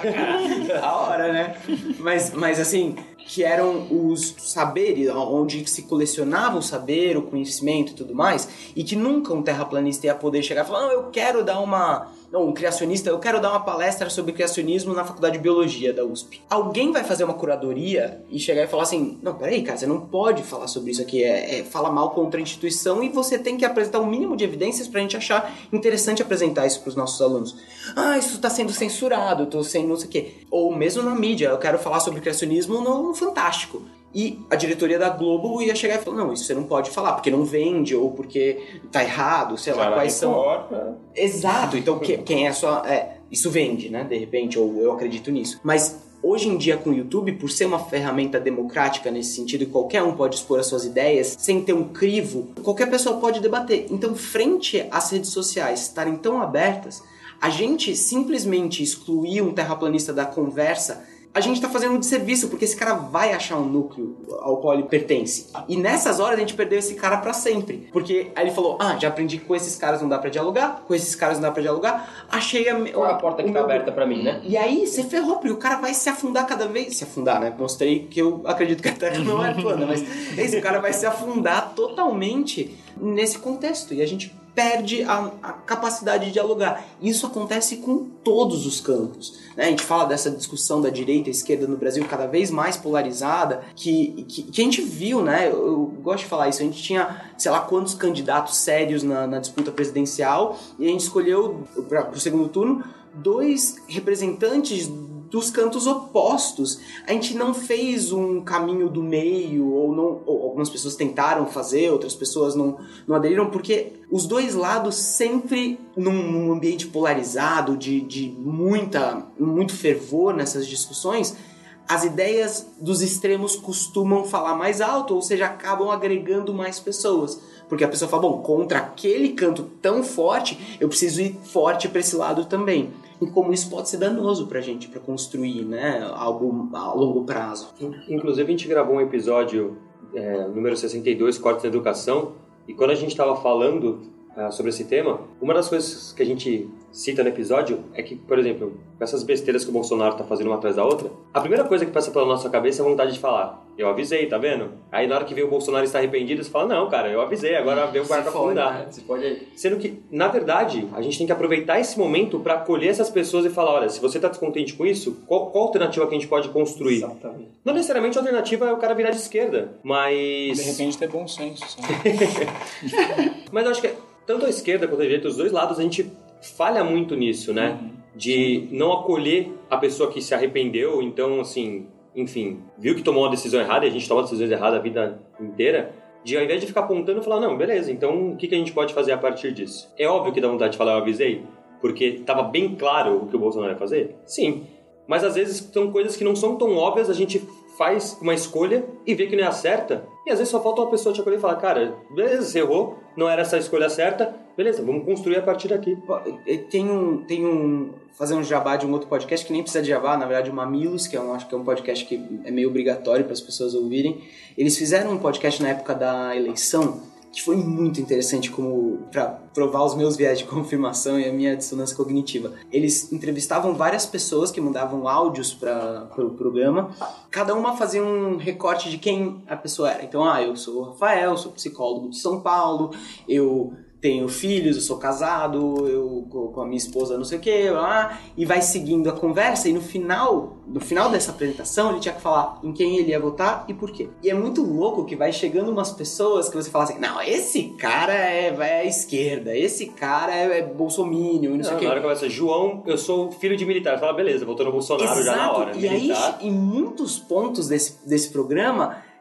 A hora, né? Mas, mas assim, que eram os saberes, onde se colecionava o saber, o conhecimento e tudo mais, e que nunca um terraplanista ia poder chegar e falar, não, eu quero dar uma... Não, um criacionista, eu quero dar uma palestra sobre criacionismo na faculdade de biologia da U S P. Alguém vai fazer uma curadoria e chegar e falar assim, não, peraí, cara, você não pode falar sobre isso aqui, é, é fala mal contra a instituição e você tem que apresentar um mínimo de evidências pra gente achar interessante apresentar isso pros nossos alunos. Ah, isso tá sendo censurado, eu tô sendo não sei o quê. Ou mesmo na mídia, eu quero falar sobre criacionismo no Fantástico. E a diretoria da Globo ia chegar e falar, não, isso você não pode falar, porque não vende, ou porque tá errado, sei lá, Já quais são... Importa. Exato, então que, quem é só... É, isso vende, né, de repente, ou eu acredito nisso. Mas hoje em dia com o YouTube, por ser uma ferramenta democrática nesse sentido, e qualquer um pode expor as suas ideias, sem ter um crivo, qualquer pessoa pode debater. Então, frente às redes sociais estarem tão abertas, a gente simplesmente excluir um terraplanista da conversa, a gente tá fazendo um desserviço, porque esse cara vai achar um núcleo ao qual ele pertence. E nessas horas a gente perdeu esse cara pra sempre. Porque aí ele falou, ah, já aprendi que com esses caras não dá pra dialogar, com esses caras não dá pra dialogar, achei a... Qual é a porta que tá meu... aberta pra mim, né? E aí você ferrou, porque o cara vai se afundar cada vez... Se afundar, né? Mostrei que eu acredito que a Terra não é plana, mas esse cara vai se afundar totalmente nesse contexto. E a gente perde a, a capacidade de dialogar. Isso acontece com todos os campos, né? A gente fala dessa discussão da direita e esquerda no Brasil cada vez mais polarizada, que, que, que a gente viu, né? Eu, eu gosto de falar isso, a gente tinha, sei lá, quantos candidatos sérios na, na disputa presidencial, e a gente escolheu, para o segundo turno, dois representantes dos cantos opostos. A gente não fez um caminho do meio, ou, não, ou algumas pessoas tentaram fazer, outras pessoas não, não aderiram, porque os dois lados sempre, num, num ambiente polarizado, de, de muita, muito fervor nessas discussões, as ideias dos extremos costumam falar mais alto, ou seja, acabam agregando mais pessoas. Porque a pessoa fala, bom, contra aquele canto tão forte, eu preciso ir forte para esse lado também. E como isso pode ser danoso pra gente, pra construir, né, algo a longo prazo. Inclusive, a gente gravou um episódio, é, número sessenta e dois, Cortes na Educação, e quando a gente estava falando uh, sobre esse tema, uma das coisas que a gente cita no episódio é que, por exemplo, com essas besteiras que o Bolsonaro tá fazendo uma atrás da outra, a primeira coisa que passa pela nossa cabeça é a vontade de falar, eu avisei, tá vendo? Aí na hora que vê o Bolsonaro estar arrependido, você fala, não, cara, eu avisei, agora veio o barco afundar. Né? Você pode aí. Sendo que, na verdade, a gente tem que aproveitar esse momento para acolher essas pessoas e falar, olha, se você tá descontente com isso, qual, qual alternativa que a gente pode construir? Exatamente. Não necessariamente a alternativa é o cara virar de esquerda, mas... De repente ter bom senso, sabe? Mas eu acho que tanto a esquerda quanto a direita, os dois lados, a gente falha muito nisso, né? Uhum. De não acolher a pessoa que se arrependeu, então, assim, enfim, viu que tomou uma decisão errada, e a gente toma decisões erradas a vida inteira, de ao invés de ficar apontando, falar, não, beleza, então o que, que a gente pode fazer a partir disso? É óbvio que dá vontade de falar, eu avisei, porque estava bem claro o que o Bolsonaro ia fazer? Sim. Mas às vezes são coisas que não são tão óbvias, a gente faz uma escolha e vê que não é a certa, e às vezes só falta uma pessoa te acolher e falar, cara, beleza, você errou, não era essa a escolha certa, beleza, vamos construir a partir daqui. Tem um, tem um, fazer um jabá de um outro podcast que nem precisa de jabá, na verdade o Mamilos, que eu acho que é um podcast que é meio obrigatório para as pessoas ouvirem. Eles fizeram um podcast na época da eleição, que foi muito interessante como para provar os meus viés de confirmação e a minha dissonância cognitiva. Eles entrevistavam várias pessoas que mandavam áudios para o pro programa, cada uma fazia um recorte de quem a pessoa era. Então, ah, eu sou o Rafael, sou psicólogo de São Paulo, eu tenho filhos, eu sou casado, eu com a minha esposa não sei o que, lá, e vai seguindo a conversa, e no final, no final dessa apresentação ele tinha que falar em quem ele ia votar e por quê. E é muito louco que vai chegando umas pessoas que você fala assim, não, esse cara é, é à esquerda, esse cara é, é bolsominion, não, não sei o que. Na hora que começa, João, eu sou filho de militar, fala, beleza, votou no Bolsonaro. Exato. Já na hora. E militar. Aí, em muitos pontos desse, desse programa,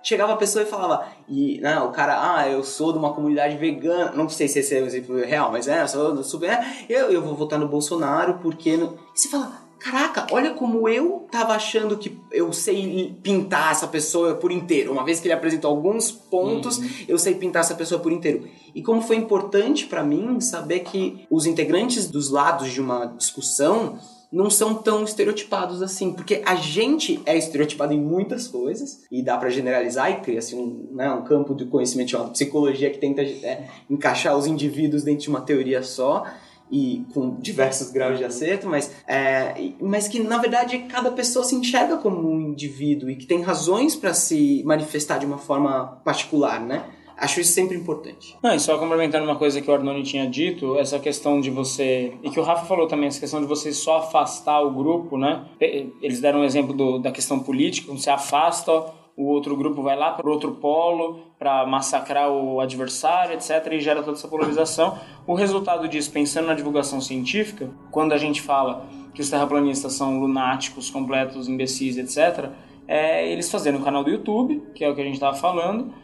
chegava a pessoa e falava, e né, o cara, ah, eu sou de uma comunidade vegana, não sei se esse é um exemplo real, mas é, eu sou do super, eu, eu vou votar no Bolsonaro porque... No... E você fala, caraca, olha como eu tava achando que eu sei pintar essa pessoa por inteiro. Uma vez que ele apresentou alguns pontos, uhum. eu sei pintar essa pessoa por inteiro. E como foi importante pra mim saber que os integrantes dos lados de uma discussão não são tão estereotipados assim, porque a gente é estereotipado em muitas coisas, e dá pra generalizar e cria-se um, né, um campo de conhecimento chamado psicologia que tenta é, encaixar os indivíduos dentro de uma teoria só, e com diversos graus de acerto, mas, é, mas que, na verdade, cada pessoa se enxerga como um indivíduo e que tem razões para se manifestar de uma forma particular, né? Acho isso sempre importante. Não, e só complementando uma coisa que o Arnone tinha dito, essa questão de você... E que o Rafa falou também, essa questão de você só afastar o grupo, né? Eles deram um exemplo do, da questão política, quando você afasta, o outro grupo vai lá para o outro polo para massacrar o adversário, etcétera, e gera toda essa polarização. O resultado disso, pensando na divulgação científica, quando a gente fala que os terraplanistas são lunáticos, completos, imbecis, etcétera, é eles fazerem um canal do YouTube, que é o que a gente estava falando,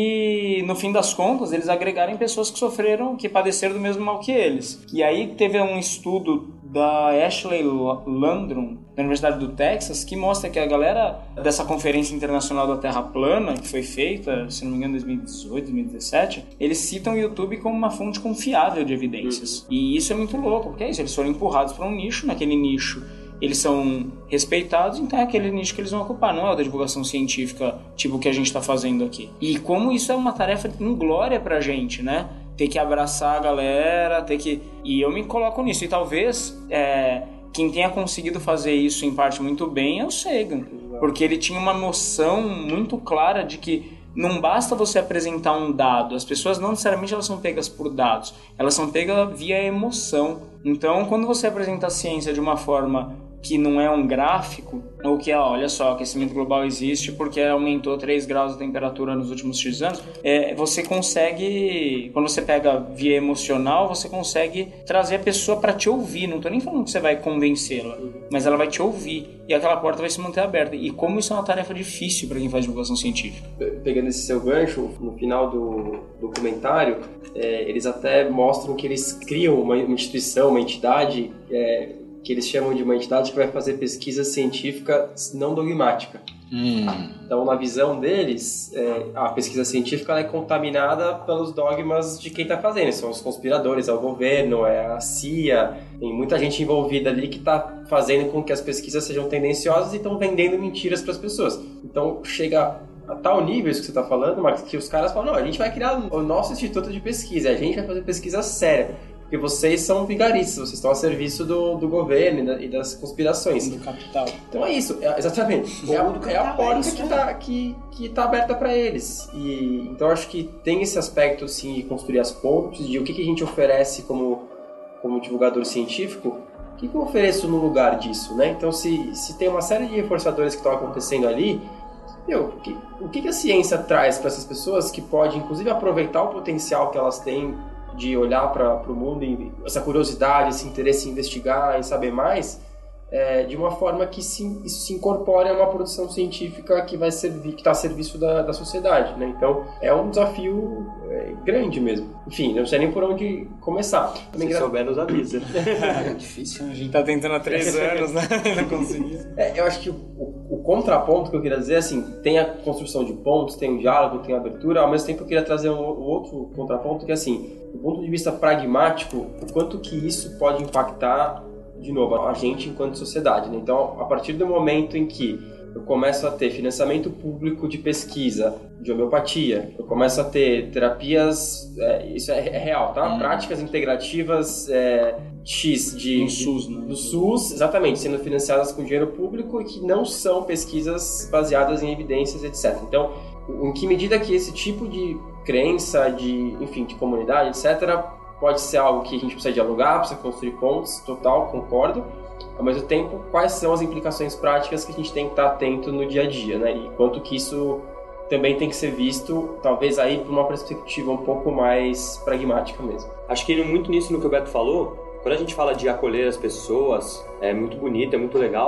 e no fim das contas eles agregarem pessoas que sofreram, que padeceram do mesmo mal que eles. E aí teve um estudo da Ashley Landrum, da Universidade do Texas, que mostra que a galera dessa Conferência Internacional da Terra Plana, que foi feita, se não me engano, em dois mil e dezoito, dois mil e dezessete, eles citam o YouTube como uma fonte confiável de evidências. E isso é muito louco, porque é isso, eles foram empurrados para um nicho, naquele nicho eles são respeitados, então é aquele nicho que eles vão ocupar, não é o da divulgação científica, tipo o que a gente está fazendo aqui. E como isso é uma tarefa inglória pra gente, né? Ter que abraçar a galera, ter que... E eu me coloco nisso, e talvez é, quem tenha conseguido fazer isso em parte muito bem é o Sagan, porque ele tinha uma noção muito clara de que não basta você apresentar um dado, as pessoas não necessariamente elas são pegas por dados, elas são pegas via emoção. Então, quando você apresenta a ciência de uma forma que não é um gráfico, ou que é, olha só, o aquecimento global existe porque aumentou três graus a temperatura nos últimos X anos, é, você consegue, quando você pega via emocional, você consegue trazer a pessoa para te ouvir. Não tô nem falando que você vai convencê-la, mas ela vai te ouvir e aquela porta vai se manter aberta. E como isso é uma tarefa difícil para quem faz divulgação científica. Pegando esse seu gancho, no final do documentário, é, eles até mostram que eles criam uma, uma instituição, uma entidade, é, que eles chamam de uma entidade que vai fazer pesquisa científica não dogmática. Hum. Então, na visão deles, é, a pesquisa científica ela é contaminada pelos dogmas de quem está fazendo. São os conspiradores, é o governo, é a C I A, tem muita gente envolvida ali que está fazendo com que as pesquisas sejam tendenciosas e estão vendendo mentiras para as pessoas. Então, chega a tal nível isso que você está falando, Marcos, que os caras falam, não, a gente vai criar o nosso instituto de pesquisa, a gente vai fazer pesquisa séria. Porque vocês são vigaristas, vocês estão a serviço do, do governo e, da, e das conspirações. Do capital. Então é isso, é, exatamente. É a, é a porta que está que, que tá aberta para eles. E, então acho que tem esse aspecto assim, de construir as pontes, de o que, que a gente oferece como, como divulgador científico, o que, que eu ofereço no lugar disso, né? Então se, se tem uma série de reforçadores que estão acontecendo ali, meu, o, que, o que, que a ciência traz para essas pessoas que pode, inclusive, aproveitar o potencial que elas têm de olhar para o mundo, e essa curiosidade, esse interesse em investigar, em saber mais, é, de uma forma que se, isso se incorpore a uma produção científica que vai servir, que está a serviço da, da sociedade, né? Então, é um desafio é, grande mesmo. Enfim, não sei nem por onde começar. Se gra... souber, nos avisa. É difícil. A gente está tentando há três anos, né? Não consegui. É, eu acho que o, o contraponto que eu queria dizer, assim, tem a construção de pontos, tem o diálogo, tem a abertura, ao mesmo tempo eu queria trazer um, um outro contraponto que, assim, do ponto de vista pragmático, o quanto que isso pode impactar, de novo, a gente enquanto sociedade, né? Então, a partir do momento em que eu começo a ter financiamento público de pesquisa, de homeopatia, eu começo a ter terapias, é, isso é, é real, tá? Hum. Práticas integrativas é, X de, do SUS, né? Do SUS, exatamente, sendo financiadas com dinheiro público e que não são pesquisas baseadas em evidências, etcétera. Então, em que medida que esse tipo de crença, de, enfim, de comunidade, etcétera, pode ser algo que a gente precisa dialogar, precisa construir pontos, total, concordo. Ao mesmo tempo, quais são as implicações práticas que a gente tem que estar atento no dia a dia, né? E quanto que isso também tem que ser visto, talvez aí por uma perspectiva um pouco mais pragmática mesmo. Acho que indo muito nisso no que o Beto falou, quando a gente fala de acolher as pessoas, é muito bonito, é muito legal,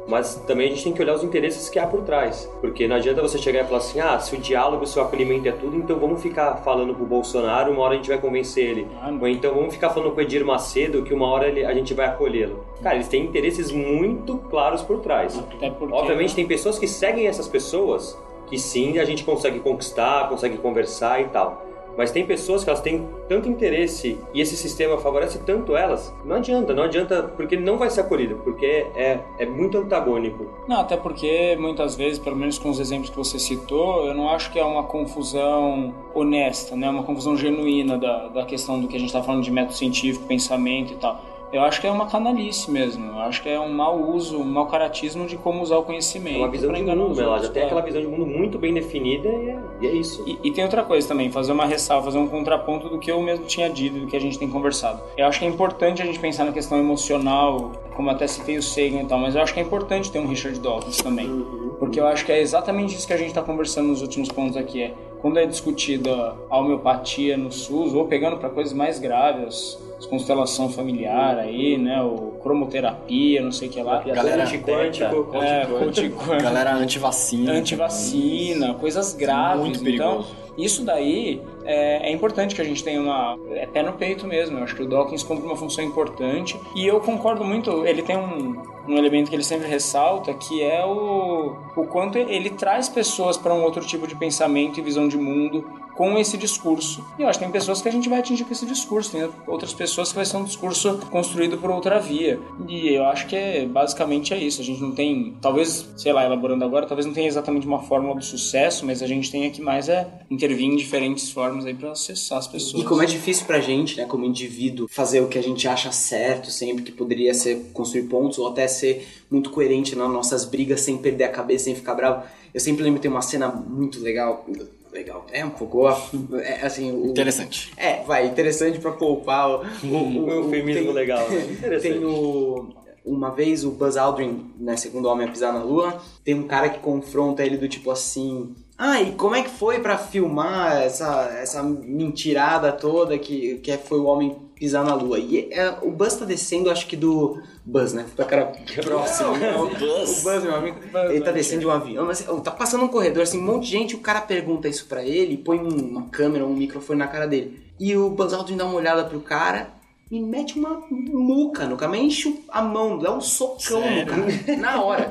mas também a gente tem que olhar os interesses que há por trás. Porque não adianta você chegar e falar assim, ah, se o diálogo, se o acolhimento é tudo, então vamos ficar falando pro Bolsonaro, uma hora a gente vai convencer ele. Ou então vamos ficar falando com o Edir Macedo, que uma hora ele, a gente vai acolhê-lo. Cara, eles têm interesses muito claros por trás. Até porque... Obviamente tem pessoas que seguem essas pessoas, que sim, a gente consegue conquistar, consegue conversar e tal. Mas tem pessoas que elas têm tanto interesse e esse sistema favorece tanto elas, não adianta, não adianta, porque não vai ser acolhido, porque é, é muito antagônico. Não, até porque muitas vezes, pelo menos com os exemplos que você citou, eu não acho que é uma confusão honesta, né? Uma confusão genuína da, da questão do que a gente está falando de método científico, pensamento e tal. Eu acho que é uma canalice mesmo. Eu acho que é um mau uso, um mau caratismo de como usar o conhecimento. É uma visão de mundo, ela já tem aquela visão de mundo muito bem definida e é, e é isso. E, e tem outra coisa também, fazer uma ressalva, fazer um contraponto do que eu mesmo tinha dito, do que a gente tem conversado. Eu acho que é importante a gente pensar na questão emocional, como até citei o Sagan e tal, mas eu acho que é importante ter um Richard Dawkins também. Uhum. Porque eu acho que é exatamente isso que a gente está conversando nos últimos pontos aqui. É quando é discutida a homeopatia no SUS, ou pegando para coisas mais graves, constelação familiar aí, né, o cromoterapia, não sei o que lá. Galera quântico, é, quântico. Galera antivacina. Antivacina, coisas graves. Muito perigoso. Então, isso daí é, é importante que a gente tenha uma... É pé no peito mesmo. Eu acho que o Dawkins cumpre uma função importante. E eu concordo muito. Ele tem um, um elemento que ele sempre ressalta, que é o, o quanto ele traz pessoas para um outro tipo de pensamento e visão de mundo com esse discurso. E eu acho que tem pessoas que a gente vai atingir com esse discurso, tem outras pessoas que vai ser um discurso construído por outra via. E eu acho que é, basicamente é isso. A gente não tem, talvez, sei lá, elaborando agora, talvez não tenha exatamente uma fórmula do sucesso, mas a gente tem aqui mais é intervir em diferentes formas aí para acessar as pessoas. E como é difícil pra gente, né, como indivíduo, fazer o que a gente acha certo sempre, que poderia ser construir pontos ou até ser muito coerente nas nossas brigas sem perder a cabeça, sem ficar bravo. Eu sempre lembro de ter uma cena muito legal... Legal, é um pouco é, assim, o, interessante. É, vai, interessante pra poupar o, o, o, o eufemismo legal. Tem o, uma vez o Buzz Aldrin, né, segundo homem a pisar na Lua, tem um cara que confronta ele do tipo assim, ah, e como é que foi pra filmar essa, essa mentirada toda que, que foi o homem pisar na Lua? E é, o Buzz tá descendo, acho que do... Buzz, né? Pra cara próximo. Não, o Buzz. O Buzz, meu amigo. Buzz, ele tá descendo de um avião, mas, tá passando um corredor, assim, um monte de gente, o cara pergunta isso pra ele, põe uma câmera, um microfone na cara dele. E o Buzz Aldrin dá uma olhada pro cara e mete uma muca no cara, mas enche a mão, dá um socão Sério? no cara, na hora.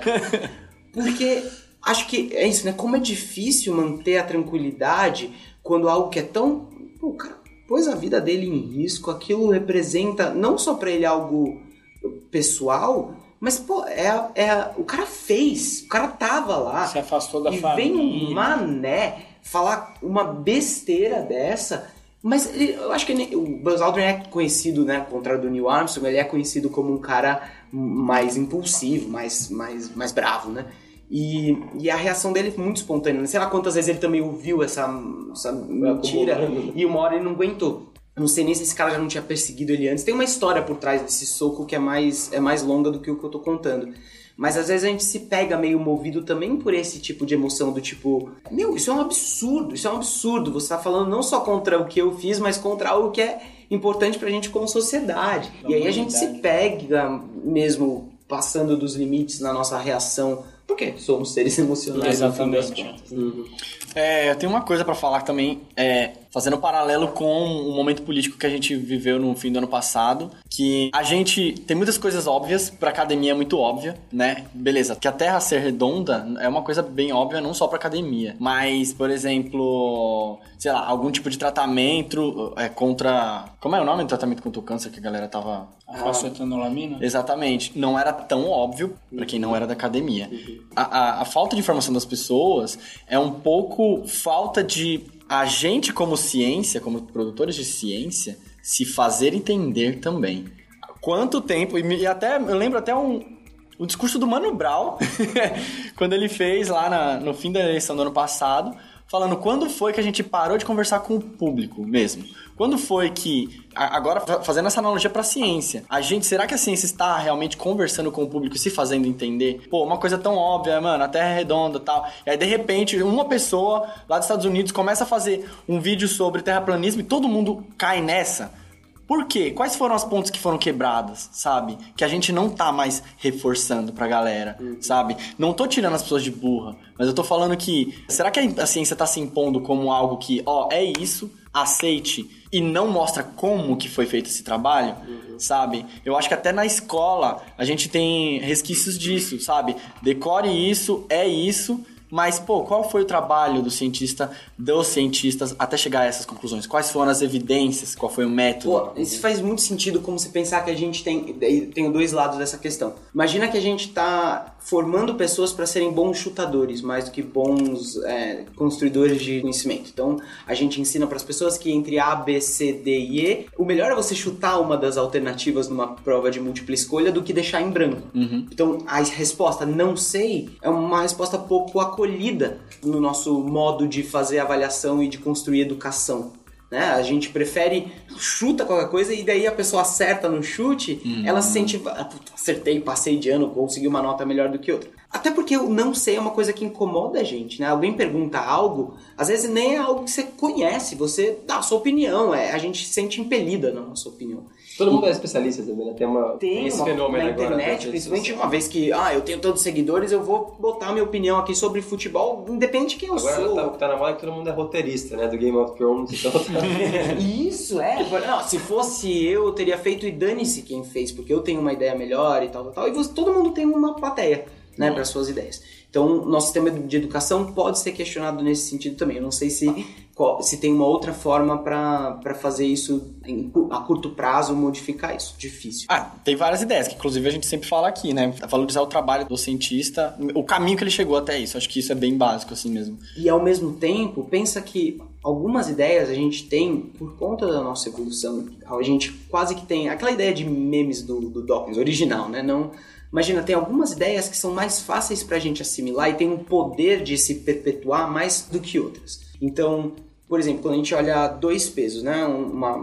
Porque acho que é isso, né? Como é difícil manter a tranquilidade quando algo que é tão... Pô, o cara pôs a vida dele em risco, aquilo representa não só pra ele algo pessoal, mas, pô, é, é, o cara fez, o cara tava lá. Se afastou da e família. E vem um mané falar uma besteira dessa, mas ele, eu acho que ele, o Buzz Aldrin é conhecido, né, ao contrário do Neil Armstrong, ele é conhecido como um cara mais impulsivo, mais, mais, mais bravo, né? E, e a reação dele foi muito espontânea, né? Sei lá quantas vezes ele também ouviu essa, essa mentira e uma hora ele não aguentou. Não sei nem se esse cara já não tinha perseguido ele antes. Tem uma história por trás desse soco que é mais, é mais longa do que o que eu tô contando. Mas às vezes a gente se pega meio movido também por esse tipo de emoção do tipo... Meu, isso é um absurdo, isso é um absurdo. Você tá falando não só contra o que eu fiz, mas contra algo que é importante pra gente como sociedade. Da e aí a gente se pega mesmo passando dos limites na nossa reação... Porque somos seres emocionais. Exatamente. Uhum. É, eu tenho uma coisa pra falar também, é, fazendo um paralelo com o momento político que a gente viveu no fim do ano passado, que a gente tem muitas coisas óbvias, pra academia é muito óbvia, né? Beleza, que a Terra ser redonda é uma coisa bem óbvia, não só pra academia, mas, por exemplo, sei lá, algum tipo de tratamento é, contra... Como é o nome do tratamento contra o câncer que a galera tava... A fosfetanolamina? Exatamente. Não era tão óbvio pra quem não era da academia. A, a, a falta de informação das pessoas é um pouco falta de a gente como ciência, como produtores de ciência, se fazer entender também. Quanto tempo... E, e até eu lembro até um... O discurso do Mano Brown, quando ele fez lá na, no fim da eleição do ano passado, falando quando foi que a gente parou de conversar com o público mesmo. Quando foi que, agora fazendo essa analogia pra ciência, a gente, será que a ciência está realmente conversando com o público e se fazendo entender? Pô, uma coisa tão óbvia, mano, a Terra é redonda e tal. E aí, de repente, uma pessoa lá dos Estados Unidos começa a fazer um vídeo sobre terraplanismo e todo mundo cai nessa. Por quê? Quais foram as pontes que foram quebradas, sabe? Que a gente não tá mais reforçando pra galera, uhum. sabe? Não tô tirando as pessoas de burra, mas eu tô falando que... Será que a ciência tá se impondo como algo que, ó, é isso, aceite, e não mostra como que foi feito esse trabalho, uhum. sabe? Eu acho que até na escola a gente tem resquícios disso, sabe? Decore isso, é isso... Mas, pô, qual foi o trabalho do cientista, dos cientistas, até chegar a essas conclusões? Quais foram as evidências? Qual foi o método? Pô, isso faz muito sentido como você pensar que a gente tem... Tem dois lados dessa questão. Imagina que a gente tá formando pessoas para serem bons chutadores, mais do que bons é, construidores de conhecimento. Então, a gente ensina para as pessoas que entre A, B, C, D e E, o melhor é você chutar uma das alternativas numa prova de múltipla escolha do que deixar em branco. Uhum. Então, a resposta não sei é uma resposta pouco acolhida no nosso modo de fazer avaliação e de construir educação. Né? A gente prefere chuta qualquer coisa e daí a pessoa acerta no chute, uhum. ela se sente, ah, acertei, passei de ano, consegui uma nota melhor do que outra. Até porque o não sei é uma coisa que incomoda a gente, né? Alguém pergunta algo, às vezes nem é algo que você conhece, você dá a sua opinião, é, a gente se sente impelida na nossa opinião. Todo mundo é especialista também, né? Tem, uma, tem esse uma, fenômeno na agora. internet, principalmente uma vez que, ah, eu tenho tantos seguidores, eu vou botar minha opinião aqui sobre futebol, independente de quem eu agora sou. Agora o que tá na moda é que todo mundo é roteirista, né? Do Game of Thrones, então... Isso, é. Não, se fosse eu, eu teria feito e dane-se quem fez, porque eu tenho uma ideia melhor e tal, tal, tal. E você, todo mundo tem uma plateia, né, para suas ideias. Então, nosso sistema de educação pode ser questionado nesse sentido também. Eu não sei se, se tem uma outra forma para fazer isso em, a curto prazo, modificar isso. Difícil. Ah, tem várias ideias, que inclusive a gente sempre fala aqui, né? Valorizar o trabalho do cientista, o caminho que ele chegou até isso. Acho que isso é bem básico, assim mesmo. E ao mesmo tempo, pensa que algumas ideias a gente tem por conta da nossa evolução. A gente quase que tem aquela ideia de memes do, do Dawkins, original, né? Não... Imagina, tem algumas ideias que são mais fáceis pra gente assimilar e tem um poder de se perpetuar mais do que outras. Então, por exemplo, quando a gente olha dois pesos, né? Uma,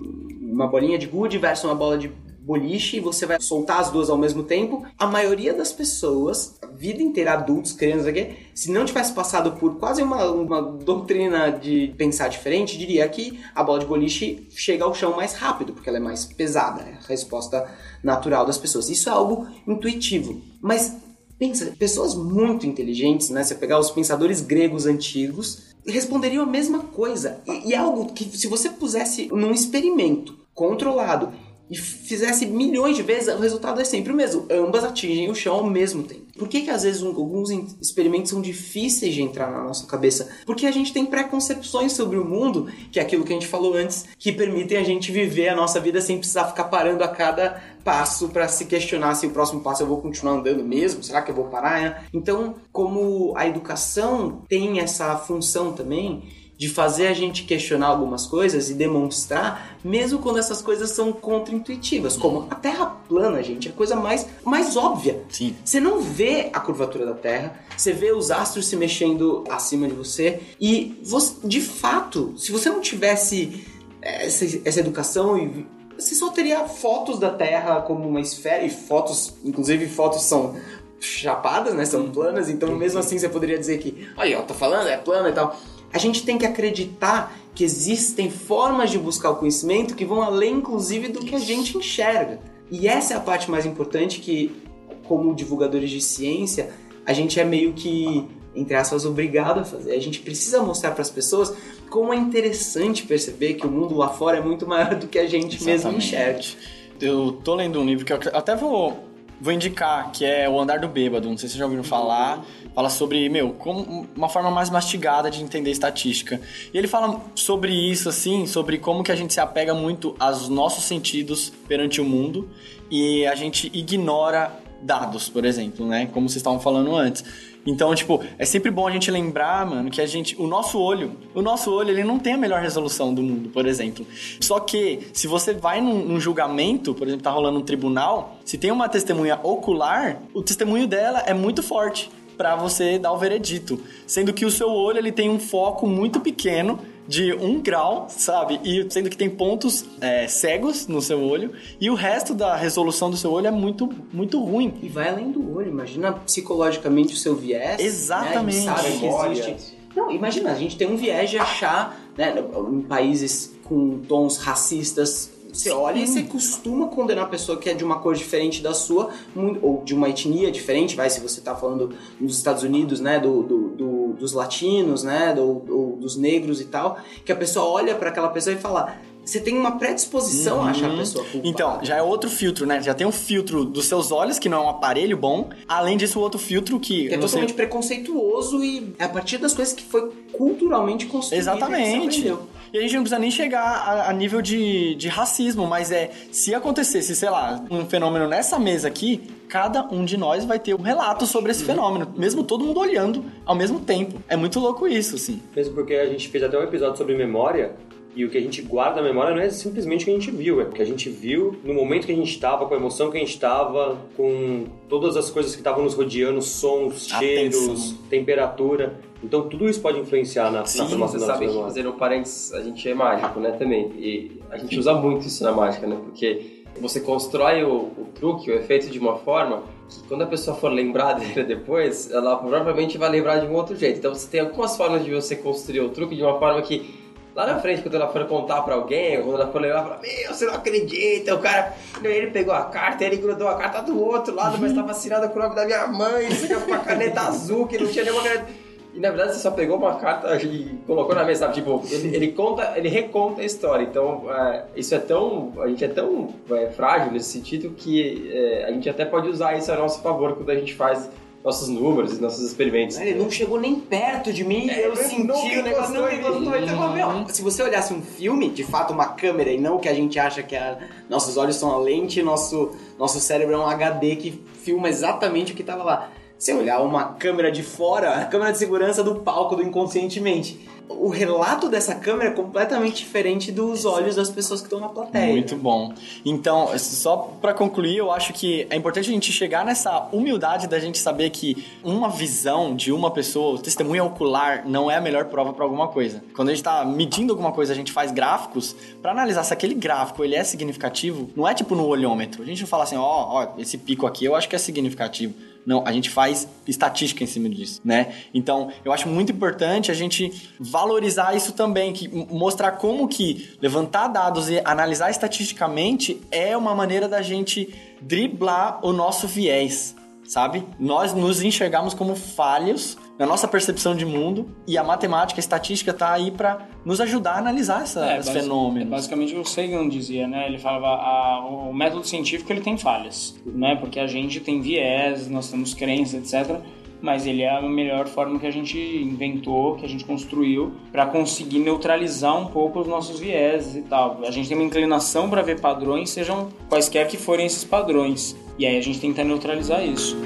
uma bolinha de gude versus uma bola de boliche, e você vai soltar as duas ao mesmo tempo, a maioria das pessoas, a vida inteira, adultos, crianças aqui, se não tivesse passado por quase uma, uma doutrina de pensar diferente, diria que a bola de boliche chega ao chão mais rápido, porque ela é mais pesada, é a resposta natural das pessoas. Isso é algo intuitivo. Mas pensa, pessoas muito inteligentes, né? Você pegar os pensadores gregos antigos, responderiam a mesma coisa. E, e é algo que, se você pusesse num experimento controlado e fizesse milhões de vezes, o resultado é sempre o mesmo. Ambas atingem o chão ao mesmo tempo. Por que que às vezes um, alguns experimentos são difíceis de entrar na nossa cabeça? Porque a gente tem preconcepções sobre o mundo, que é aquilo que a gente falou antes, que permitem a gente viver a nossa vida sem precisar ficar parando a cada passo para se questionar se o próximo passo eu vou continuar andando mesmo, será que eu vou parar? Né? Então, como a educação tem essa função também de fazer a gente questionar algumas coisas e demonstrar, mesmo quando essas coisas são contra-intuitivas, como a Terra plana, gente, é a coisa mais, mais óbvia. Sim. Você não vê a curvatura da Terra, você vê os astros se mexendo acima de você, e você, de fato, se você não tivesse essa, essa educação, e você só teria fotos da Terra como uma esfera, e fotos, inclusive fotos são chapadas, né, são planas, então mesmo assim você poderia dizer que, olha, eu tô falando, é plana e tal. A gente tem que acreditar que existem formas de buscar o conhecimento que vão além, inclusive, do que a gente enxerga. E essa é a parte mais importante que, como divulgadores de ciência, a gente é meio que, entre aspas, obrigado a fazer. A gente precisa mostrar para as pessoas como é interessante perceber que o mundo lá fora é muito maior do que a gente Exatamente. mesmo enxerga. Eu tô lendo um livro que eu até vou... Vou indicar, que é O Andar do Bêbado, não sei se vocês já ouviram falar, fala sobre, meu, como uma forma mais mastigada de entender estatística. E ele fala sobre isso, assim, sobre como que a gente se apega muito aos nossos sentidos perante o mundo e a gente ignora dados, por exemplo, né, como vocês estavam falando antes. Então, tipo, é sempre bom a gente lembrar, mano, que a gente... O nosso olho, o nosso olho, ele não tem a melhor resolução do mundo, por exemplo. Só que, se você vai num, num julgamento, por exemplo, tá rolando um tribunal, se tem uma testemunha ocular, o testemunho dela é muito forte pra você dar o veredito. Sendo que o seu olho, ele tem um foco muito pequeno, de um grau, sabe? E sendo que tem pontos é, cegos no seu olho e o resto da resolução do seu olho é muito, muito ruim. E vai além do olho, imagina psicologicamente o seu viés. Exatamente. Né? A gente sabe que existe... Não, imagina, a gente tem um viés de achar, né, em países com tons racistas Você olha e você costuma condenar a pessoa que é de uma cor diferente da sua, ou de uma etnia diferente, vai, se você tá falando nos Estados Unidos, né, do, do, do, dos latinos, né, do, do, dos negros e tal, que a pessoa olha pra aquela pessoa e fala... Você tem uma predisposição uhum. a achar a pessoa culpada. Então, já é outro filtro, né? Já tem um filtro dos seus olhos, que não é um aparelho bom. Além disso, o outro filtro que... que é você... totalmente preconceituoso e é a partir das coisas que foi culturalmente construído. Exatamente. E a gente não precisa nem chegar a, a nível de, de racismo, mas é... Se acontecesse, sei lá, um fenômeno nessa mesa aqui, cada um de nós vai ter um relato sobre esse fenômeno. Mesmo todo mundo olhando ao mesmo tempo. É muito louco isso, assim. Mesmo porque a gente fez até um episódio sobre memória... E o que a gente guarda na memória não é simplesmente o que a gente viu, é o que a gente viu no momento que a gente estava, com a emoção que a gente estava, com todas as coisas que estavam nos rodeando, sons, cheiros, Atenção. temperatura. Então tudo isso pode influenciar na, Sim, na formação você da nossa sabe que, memória. fazendo um parênteses, a gente é mágico, né, também. E a gente usa muito isso na mágica, né, porque você constrói o, o truque, o efeito de uma forma que quando a pessoa for lembrar dele depois, ela provavelmente vai lembrar de um outro jeito. Então você tem algumas formas de você construir o truque de uma forma que lá na frente, quando ela for contar pra alguém, quando ela for lembrar, ela fala, meu, você não acredita, o cara, ele pegou a carta, ele grudou a carta do outro lado, mas estava assinada com o nome da minha mãe, isso aqui é uma caneta azul, que não tinha nenhuma caneta... E na verdade você só pegou uma carta e colocou na mesa, sabe? Tipo, ele, ele conta, ele reconta a história. Então, é, isso é tão... A gente é tão é, frágil nesse sentido que é, a gente até pode usar isso a nosso favor quando a gente faz nossos números e nossos experimentos. Ele não chegou nem perto de mim, É, eu senti o negócio, não me gostou. Então, meu, se você olhasse um filme, de fato uma câmera, e não o que a gente acha que é... Nossos olhos são a lente, nosso, nosso cérebro é um H D que filma exatamente o que estava lá. Se olhar uma câmera de fora, a câmera de segurança do palco do Inconscientemente, o relato dessa câmera é completamente diferente dos olhos das pessoas que estão na plateia. Muito bom. Então, só pra concluir, eu acho que é importante a gente chegar nessa humildade da gente saber que uma visão de uma pessoa, o testemunho ocular, não é a melhor prova pra alguma coisa. Quando a gente tá medindo alguma coisa, a gente faz gráficos pra analisar se aquele gráfico ele é significativo. Não é tipo no olhômetro. A gente não fala assim, ó, oh, ó, esse pico aqui eu acho que é significativo. Não, a gente faz estatística em cima disso, né? Então, eu acho muito importante a gente valorizar isso também, que mostrar como que levantar dados e analisar estatisticamente é uma maneira da gente driblar o nosso viés, sabe? Nós nos enxergamos como falhos na nossa percepção de mundo e a matemática, a estatística tá aí para nos ajudar a analisar essa, É, esses basi- fenômenos. É basicamente o que o Sagan dizia, né? Ele falava a, o método científico ele tem falhas, né? Porque a gente tem viés, nós temos crenças, etcétera. Mas ele é a melhor forma que a gente inventou, que a gente construiu para conseguir neutralizar um pouco os nossos viés e tal. A gente tem uma inclinação para ver padrões, sejam quaisquer que forem esses padrões. E aí a gente tenta neutralizar isso.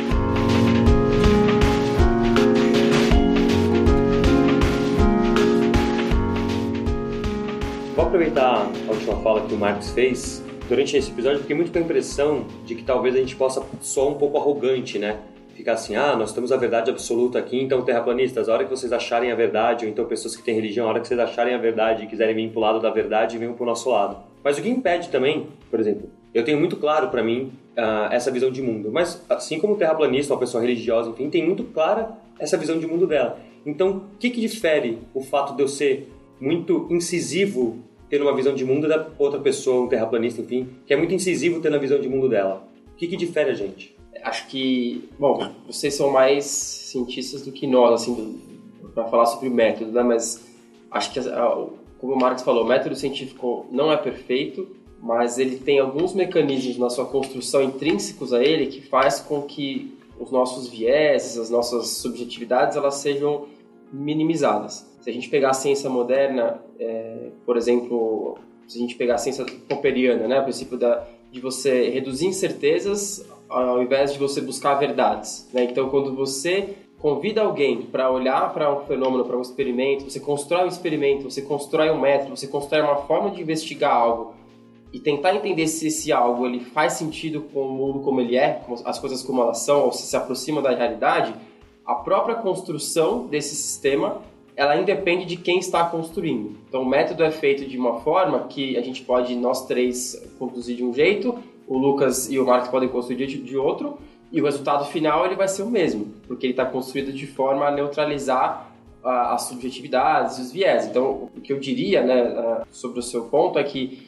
Vou aproveitar a última fala que o Marcos fez. Durante esse episódio, eu fiquei muito com a impressão de que talvez a gente possa soar um pouco arrogante, né? Ficar assim, ah, nós temos a verdade absoluta aqui, então terraplanistas, a hora que vocês acharem a verdade, ou então pessoas que têm religião, a hora que vocês acharem a verdade e quiserem vir pro lado da verdade, venham pro nosso lado. Mas o que impede também, por exemplo, eu tenho muito claro pra mim uh, essa visão de mundo, mas assim como o terraplanista, uma pessoa religiosa, enfim, tem muito clara essa visão de mundo dela. Então, o que que difere o fato de eu ser muito incisivo ter uma visão de mundo da outra pessoa, um terraplanista, enfim, que é muito incisivo ter a visão de mundo dela? O que que difere a gente? Acho que, bom, vocês são mais cientistas do que nós, assim, para falar sobre o método, né? Mas acho que, como o Marcos falou, o método científico não é perfeito, mas ele tem alguns mecanismos na sua construção intrínsecos a ele que faz com que os nossos vieses, as nossas subjetividades, elas sejam minimizadas. Se a gente pegar a ciência moderna, é, por exemplo, se a gente pegar a ciência popperiana, né? O princípio da, de você reduzir incertezas ao invés de você buscar verdades, né? Então, quando você convida alguém para olhar para um fenômeno, para um experimento, você constrói um experimento, você constrói um método, você constrói uma forma de investigar algo e tentar entender se esse algo ele faz sentido com o mundo como ele é, as coisas como elas são, ou se se aproxima da realidade, a própria construção desse sistema, ela independe de quem está construindo. Então, o método é feito de uma forma que a gente pode, nós três, conduzir de um jeito, o Lucas e o Marcos podem construir de, de outro, e o resultado final ele vai ser o mesmo, porque ele está construído de forma a neutralizar uh, as subjetividades e os viés. Então, o que eu diria, né, uh, sobre o seu ponto é que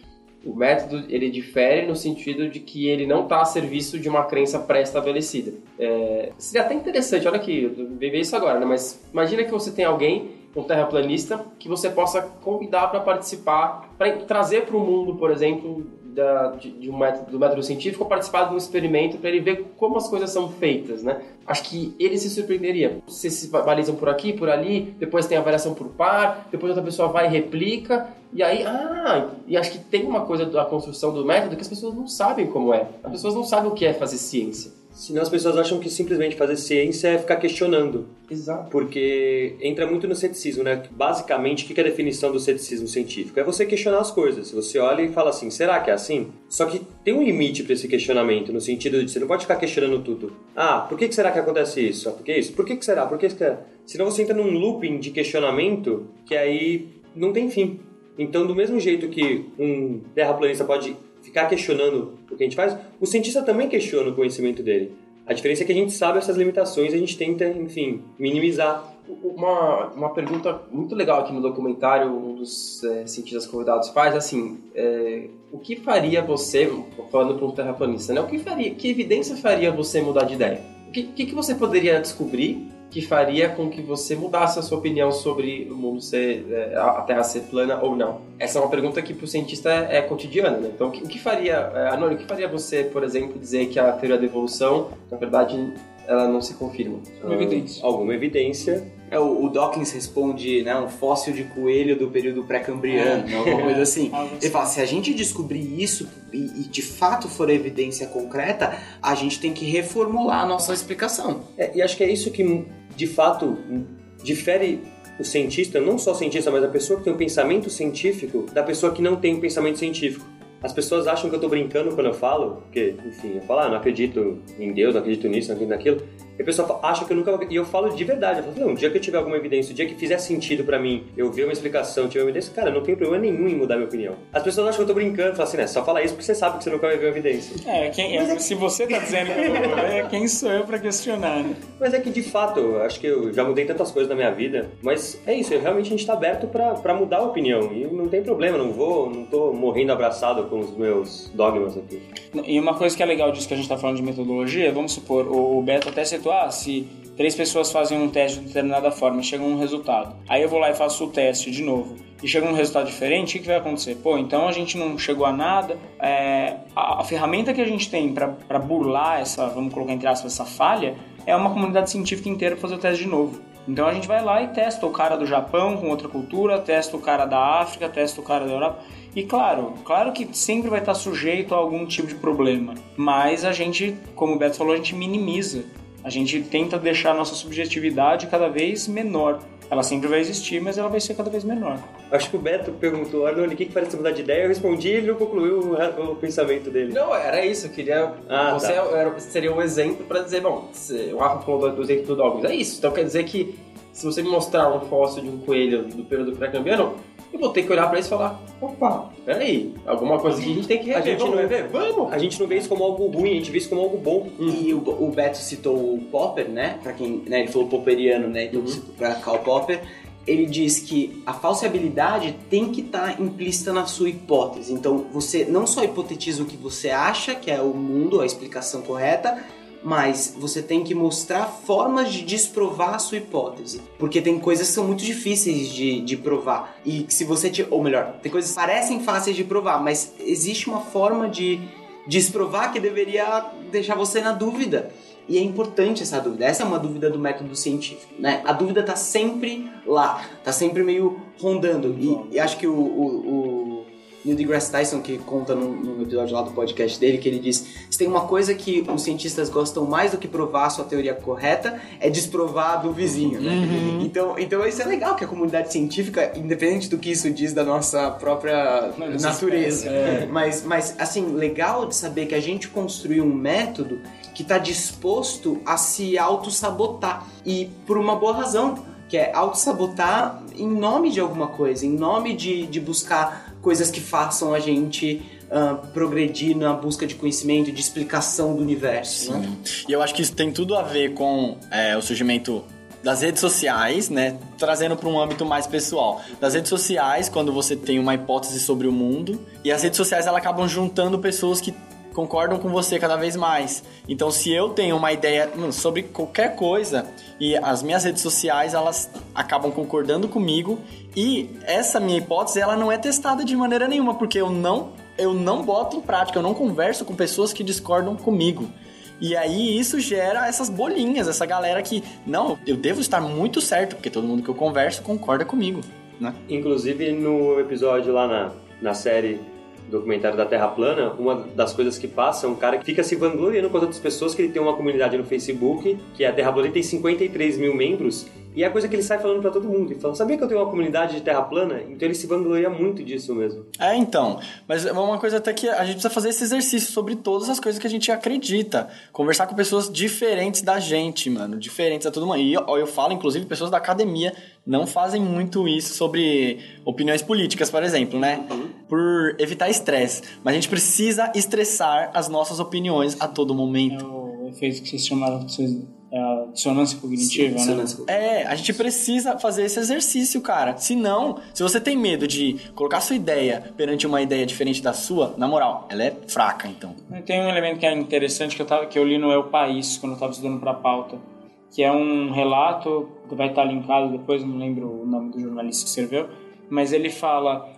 O método, ele difere no sentido de que ele não está a serviço de uma crença pré-estabelecida. É, seria até interessante, olha aqui, eu vivi isso agora, né? Mas imagina que você tem alguém, um terraplanista, que você possa convidar para participar, para trazer para o mundo, por exemplo, da, de, de um método, do método científico, participar de um experimento para ele ver como as coisas são feitas, né? Acho que ele se surpreenderia. Vocês se balizam por aqui, por ali, depois tem a variação por par, depois outra pessoa vai e replica, e aí, ah, e acho que tem uma coisa da construção do método que as pessoas não sabem como é. As pessoas não sabem o que é fazer ciência. Senão as pessoas acham que simplesmente fazer ciência é ficar questionando. Exato. Porque entra muito no ceticismo, né? Basicamente, o que é a definição do ceticismo científico? É você questionar as coisas. Você olha e fala assim, será que é assim? Só que tem um limite para esse questionamento, no sentido de você não pode ficar questionando tudo. Ah, por que será que acontece isso? Ah, por que isso? Por que será? Por que será? Senão você entra num looping de questionamento que aí não tem fim. Então, do mesmo jeito que um terraplanista pode ficar questionando o que a gente faz, o cientista também questiona o conhecimento dele. A diferença é que a gente sabe essas limitações e a gente tenta, enfim, minimizar. Uma, uma pergunta muito legal aqui no documentário, um dos é, cientistas convidados faz, assim, é, o que faria você, falando para um terraplanista, né? O que faria, que evidência faria você mudar de ideia? O que, que, que você poderia descobrir que faria com que você mudasse a sua opinião sobre o mundo ser, é, a Terra ser plana ou não? Essa é uma pergunta que para o cientista é, é cotidiana, né? Então, o que, o que faria, é, Anônimo, o que faria você, por exemplo, dizer que a teoria da evolução, na verdade, ela não se confirma? Uma evidência. Alguma evidência. É, o, o Dawkins responde, né, um fóssil de coelho do período pré-cambriano, né, alguma coisa assim. Ele fala, se a gente descobrir isso e, e de fato for evidência concreta, a gente tem que reformular a nossa explicação. É, e acho que é isso que, de fato, difere o cientista, não só o cientista, mas a pessoa que tem um pensamento científico da pessoa que não tem um pensamento científico. As pessoas acham que eu tô brincando quando eu falo, porque, enfim, eu falo, ah, não acredito em Deus, não acredito nisso, não acredito naquilo. E a pessoa acha que eu nunca vou... E eu falo de verdade. Eu falo, não, o dia que eu tiver alguma evidência, o dia que fizer sentido pra mim, eu ver uma explicação, tiver uma evidência, cara, não tem problema nenhum em mudar minha opinião. As pessoas acham que eu tô brincando, falam assim, né, só fala isso porque você sabe que você nunca vai ver uma evidência. É, quem, é, se você tá dizendo que eu não vou ver, quem sou eu pra questionar, né? Mas é que, de fato, eu acho que eu já mudei tantas coisas na minha vida, mas é isso, realmente a gente tá aberto pra, pra mudar a opinião. E não tem problema, não vou, não tô morrendo abraçado com os meus dogmas aqui. E uma coisa que é legal disso que a gente tá falando de metodologia, vamos supor, o Beto até citou, ah, se três pessoas fazem um teste de determinada forma e chegam a um resultado. Aí eu vou lá e faço o teste de novo e chega um resultado diferente, o que, que vai acontecer? Pô, então a gente não chegou a nada. É, a, a ferramenta que a gente tem para burlar essa, vamos colocar entre aspas, essa falha, é uma comunidade científica inteira para fazer o teste de novo. Então a gente vai lá e testa o cara do Japão com outra cultura, testa o cara da África, testa o cara da Europa. E claro, claro que sempre vai estar sujeito a algum tipo de problema. Mas a gente, como o Beto falou, a gente minimiza. A gente tenta deixar a nossa subjetividade cada vez menor. Ela sempre vai existir, mas ela vai ser cada vez menor. Acho que o Beto perguntou, Arnone, o que, que faz você mudar de ideia? Eu respondi e ele não concluiu o, o pensamento dele. Não, era isso. Eu queria... Ah, você tá. era, seria um exemplo para dizer, bom, o Rafa falou do exemplo do Dawkins. É isso. Então quer dizer que se você me mostrar um fóssil de um coelho do período pré-cambriano, eu vou ter que olhar pra isso e falar, opa, peraí, alguma coisa que a gente tem que rever. A gente Vamos não rever? Vamos! A gente não vê isso como algo ruim, a gente vê isso como algo bom. E o, o Beto citou o Popper, né? Pra quem, né, ele falou popperiano, né? Então, uhum. Pra Karl Popper, ele diz que a falsibilidade tem que estar implícita na sua hipótese. Então, você não só hipotetiza o que você acha que é o mundo, a explicação correta, mas você tem que mostrar formas de desprovar a sua hipótese. Porque tem coisas que são muito difíceis de, de provar. E se você... Te, ou melhor, tem coisas que parecem fáceis de provar, mas existe uma forma de desprovar que deveria deixar você na dúvida. E é importante essa dúvida. Essa é uma dúvida do método científico, né? A dúvida tá sempre lá. Tá sempre meio rondando. E, e acho que o... o, o Neil deGrasse Tyson, que conta num, num episódio lá do podcast dele, que ele diz, se tem uma coisa que os cientistas gostam mais do que provar a sua teoria correta, é desprovar a do vizinho, né? Uhum. Então, então isso é legal, que a comunidade científica, independente do que isso diz da nossa própria Não, natureza, é. mas, mas, assim, legal de saber que a gente construiu um método que está disposto a se auto-sabotar, e por uma boa razão, que é auto-sabotar em nome de alguma coisa, em nome de, de buscar coisas que façam a gente uh, progredir na busca de conhecimento, de explicação do universo. Né? E eu acho que isso tem tudo a ver com é, o surgimento das redes sociais, né, trazendo para um âmbito mais pessoal. Das redes sociais, quando você tem uma hipótese sobre o mundo, e as redes sociais elas acabam juntando pessoas que concordam com você cada vez mais. Então, se eu tenho uma ideia sobre qualquer coisa e as minhas redes sociais, elas acabam concordando comigo e essa minha hipótese, ela não é testada de maneira nenhuma, porque eu não, eu não boto em prática, eu não converso com pessoas que discordam comigo. E aí isso gera essas bolinhas, essa galera que, não, eu devo estar muito certo, porque todo mundo que eu converso concorda comigo, né? Inclusive, no episódio lá na, na série documentário da Terra Plana, uma das coisas que passa é um cara que fica se vangloriando com as outras pessoas, que ele tem uma comunidade no Facebook, que é a Terra Plana, tem cinquenta e três mil membros, e é a coisa que ele sai falando pra todo mundo. Ele fala, sabia que eu tenho uma comunidade de Terra Plana? Então ele se vangloria muito disso mesmo. É, então. Mas é uma coisa até que a gente precisa fazer esse exercício sobre todas as coisas que a gente acredita. Conversar com pessoas diferentes da gente, mano. Diferentes a todo mundo. E eu, eu falo, inclusive, pessoas da academia não fazem muito isso sobre opiniões políticas, por exemplo, né? Uhum. Por evitar estresse. Mas a gente precisa estressar as nossas opiniões a todo momento. É o efeito que vocês chamaram de é dissonância cognitiva, Sim, né? Dissonância. É, a gente precisa fazer esse exercício, cara. Se não, se você tem medo de colocar sua ideia perante uma ideia diferente da sua, na moral, ela é fraca, então. Tem um elemento que é interessante que eu, tava, que eu li no É o País, quando eu estava estudando para a pauta, que é um relato, que vai estar linkado depois, não lembro o nome do jornalista que escreveu, mas ele fala,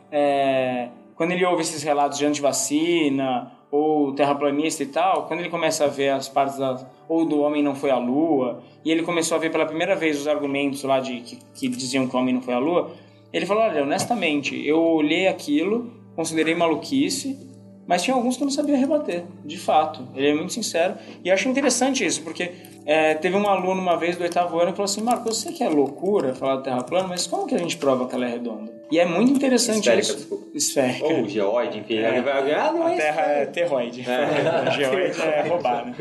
é, quando ele ouve esses relatos de antivacina ou terraplanista e tal, quando ele começa a ver as partes da, ou do homem não foi à lua, e ele começou a ver pela primeira vez os argumentos lá de que, que diziam que o homem não foi à lua, ele falou, olha, honestamente, eu olhei aquilo, considerei maluquice, mas tinha alguns que eu não sabia rebater, de fato. Ele é muito sincero. E eu acho interessante isso, porque é, teve um aluno uma vez do oitavo ano que falou assim, Marco, eu sei que é loucura falar da Terra plana, mas como que a gente prova que ela é redonda? E é muito interessante Esférica, isso. Desculpa. Esférica. Ou geoide, enfim. É. Ah, não a é Terra é terroide. É. Geoide é roubar, né?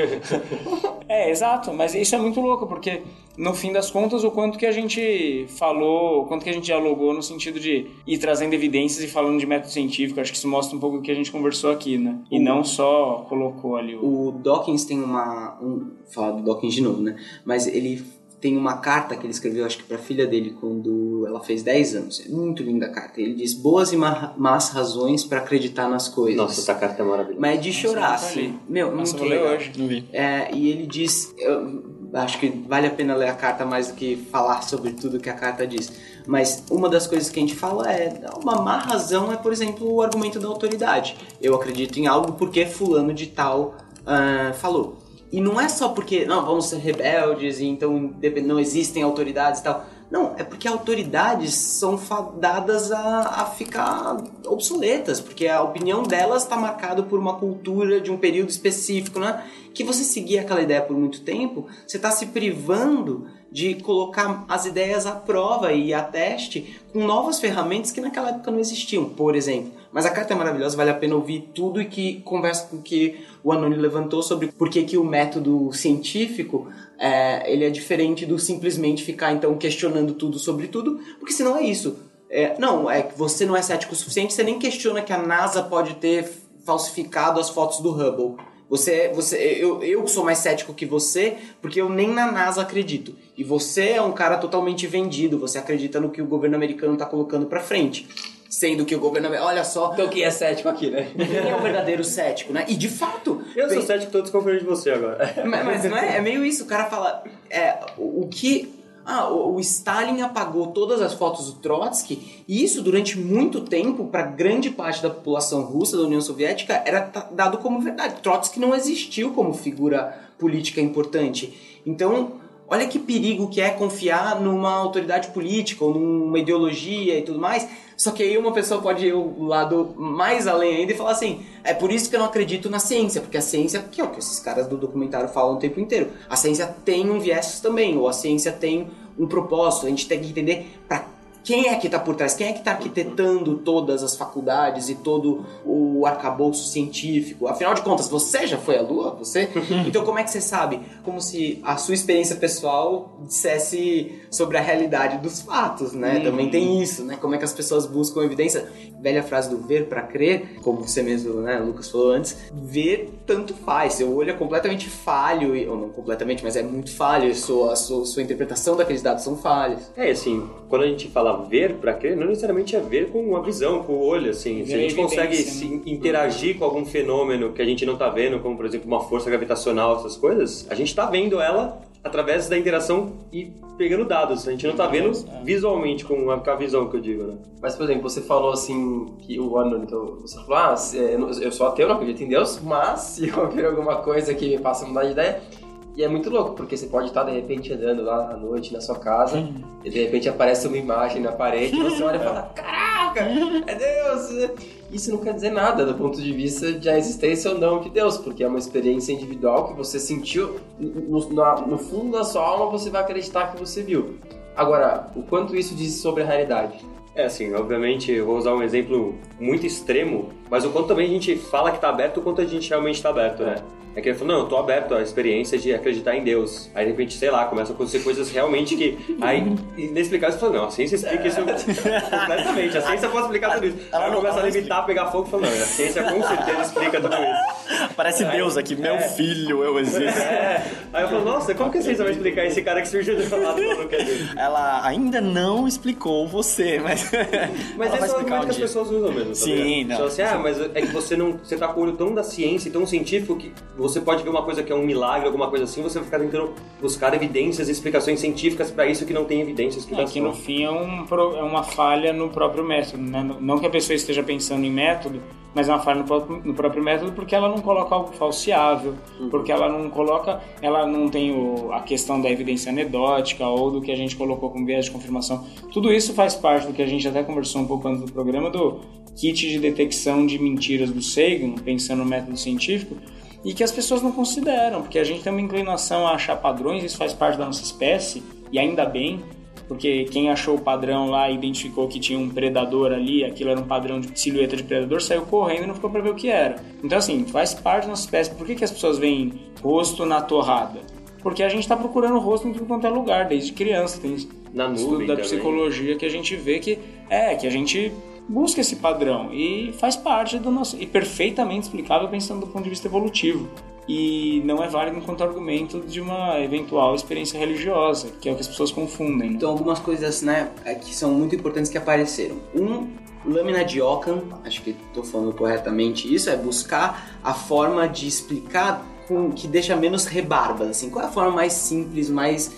É, exato. Mas isso é muito louco, porque no fim das contas, o quanto que a gente falou, o quanto que a gente dialogou no sentido de ir trazendo evidências e falando de método científico, acho que isso mostra um pouco do que a gente conversou aqui, né? E o, não só colocou ali o... O Dawkins tem uma... Um, falar do Dawkins de novo, né? Mas ele tem uma carta que ele escreveu, acho que pra filha dele, quando ela fez dez anos. É muito linda a carta. Ele diz, boas e más razões pra acreditar nas coisas. Nossa, essa carta é maravilhosa. Mas é de chorar, assim. Meu, Nossa, muito vou legal. ler hoje. Não vi. É, e ele diz... Eu, acho que vale a pena ler a carta mais do que falar sobre tudo que a carta diz. Mas uma das coisas que a gente fala é... Uma má razão é, por exemplo, o argumento da autoridade. Eu acredito em algo porque fulano de tal uh, falou. E não é só porque, não, vamos ser rebeldes e então não existem autoridades e tal. Não, é porque autoridades são fadadas a, a ficar obsoletas, porque a opinião delas está marcada por uma cultura de um período específico, né? Que você seguir aquela ideia por muito tempo, você está se privando de colocar as ideias à prova e a teste com novas ferramentas que naquela época não existiam, por exemplo. Mas a carta é maravilhosa, vale a pena ouvir tudo e que conversa com o que o Anoni levantou sobre por que, que o método científico é, ele é diferente do simplesmente ficar então questionando tudo sobre tudo, porque senão é isso. É, não, é que você não é cético o suficiente, você nem questiona que a NASA pode ter falsificado as fotos do Hubble. Você, você, eu, eu sou mais cético que você, porque eu nem na NASA acredito. E você é um cara totalmente vendido, você acredita no que o governo americano está colocando pra frente. Sendo que o governo... Olha só... Então quem é cético aqui, né? Quem é o verdadeiro cético, né? E de fato... Eu bem, sou cético, tô desconfiando de você agora. Mas, mas não é? É meio isso. O cara fala... É, o, o que... Ah, o, o Stalin apagou todas as fotos do Trotsky, e isso durante muito tempo, para grande parte da população russa, da União Soviética, era t- dado como verdade. Trotsky não existiu como figura política importante. Então... Olha que perigo que é confiar numa autoridade política ou numa ideologia e tudo mais. Só que aí uma pessoa pode ir o lado mais além ainda e falar assim, é por isso que eu não acredito na ciência, porque a ciência, que é o que esses caras do documentário falam o tempo inteiro, a ciência tem um viés também, ou a ciência tem um propósito, a gente tem que entender para quem é que está por trás? Quem é que está arquitetando todas as faculdades e todo o arcabouço científico? Afinal de contas, você já foi à Lua? Você? Então como é que você sabe? Como se a sua experiência pessoal dissesse sobre a realidade dos fatos, né? Uhum. Também tem isso, né? Como é que as pessoas buscam evidência? Velha frase do ver para crer, como você mesmo, né, Lucas falou antes, ver tanto faz. Seu olho é completamente falho, ou não completamente, mas é muito falho, sua, sua, sua interpretação daqueles dados são falhas. É, assim, quando a gente fala ver pra crer, não necessariamente é ver com uma visão, com o olho, assim. Se a gente consegue se interagir com algum fenômeno que a gente não tá vendo, como, por exemplo, uma força gravitacional, essas coisas, a gente tá vendo ela através da interação e pegando dados. A gente não tá vendo visualmente com a, com a visão que eu digo, né? Mas, por exemplo, você falou assim, que o ano, então, você falou, ah, eu sou ateu, não acredito em Deus, mas se eu ver alguma coisa que me faça mudar de ideia. E é muito louco, porque você pode estar, de repente, andando lá à noite na sua casa, hum. e de repente aparece uma imagem na parede, e você olha e fala, caraca, é Deus! Isso não quer dizer nada do ponto de vista de a existência ou não de Deus, porque é uma experiência individual que você sentiu, no, no, no fundo da sua alma você vai acreditar que você viu. Agora, o quanto isso diz sobre a realidade? É assim, obviamente, eu vou usar um exemplo muito extremo, mas o quanto também a gente fala que está aberto, o quanto a gente realmente está aberto, né? É que ele falou, não, eu tô aberto à experiência de acreditar em Deus. Aí, de repente, sei lá, começa a acontecer coisas realmente que... Aí, inexplicáveis, você fala, não, a ciência explica isso completamente. A ciência pode explicar tudo isso. Aí começa a limitar, pegar fogo e fala, não, a ciência com certeza explica tudo isso. Parece é, Deus aqui, meu é. filho, eu existo. É. Aí eu falo, nossa, como que a ciência vai explicar esse cara que surgiu do lado do que é Deus? Ela ainda não explicou você, mas... Mas esse é o argumento que as pessoas usam mesmo, tá Sim, não. Então, assim, ah, mas é que você não... Você tá com o olho tão da ciência e tão científico que você pode ver uma coisa que é um milagre, alguma coisa assim, você vai ficar tentando buscar evidências e explicações científicas para isso que não tem evidências que é que no fim é, um, é uma falha no próprio método, né? Não que a pessoa esteja pensando em método, mas é uma falha no próprio, no próprio método porque ela não coloca algo falseável, uhum. porque ela não coloca, ela não tem o, a questão da evidência anedótica ou do que a gente colocou como viés de confirmação. Tudo isso faz parte do que a gente até conversou um pouco antes do programa, do kit de detecção de mentiras do Sagan, pensando no método científico, e que as pessoas não consideram, porque a gente tem uma inclinação a achar padrões, isso faz parte da nossa espécie, e ainda bem, porque quem achou o padrão lá e identificou que tinha um predador ali, aquilo era um padrão de silhueta de predador, saiu correndo e não ficou pra ver o que era. Então assim, faz parte da nossa espécie. Por que, que as pessoas veem rosto na torrada? Porque a gente tá procurando rosto em tudo quanto é lugar, desde criança. Tem na estudo nuvem da também. Psicologia que a gente vê que é, que a gente busca esse padrão e faz parte do nosso... e perfeitamente explicável pensando do ponto de vista evolutivo. E não é válido enquanto argumento de uma eventual experiência religiosa, que é o que as pessoas confundem. Né? Então, algumas coisas, né, que são muito importantes que apareceram. Um, lâmina de Ockham, acho que estou falando corretamente isso, é buscar a forma de explicar com, que deixa menos rebarbas, assim. Qual é a forma mais simples, mais...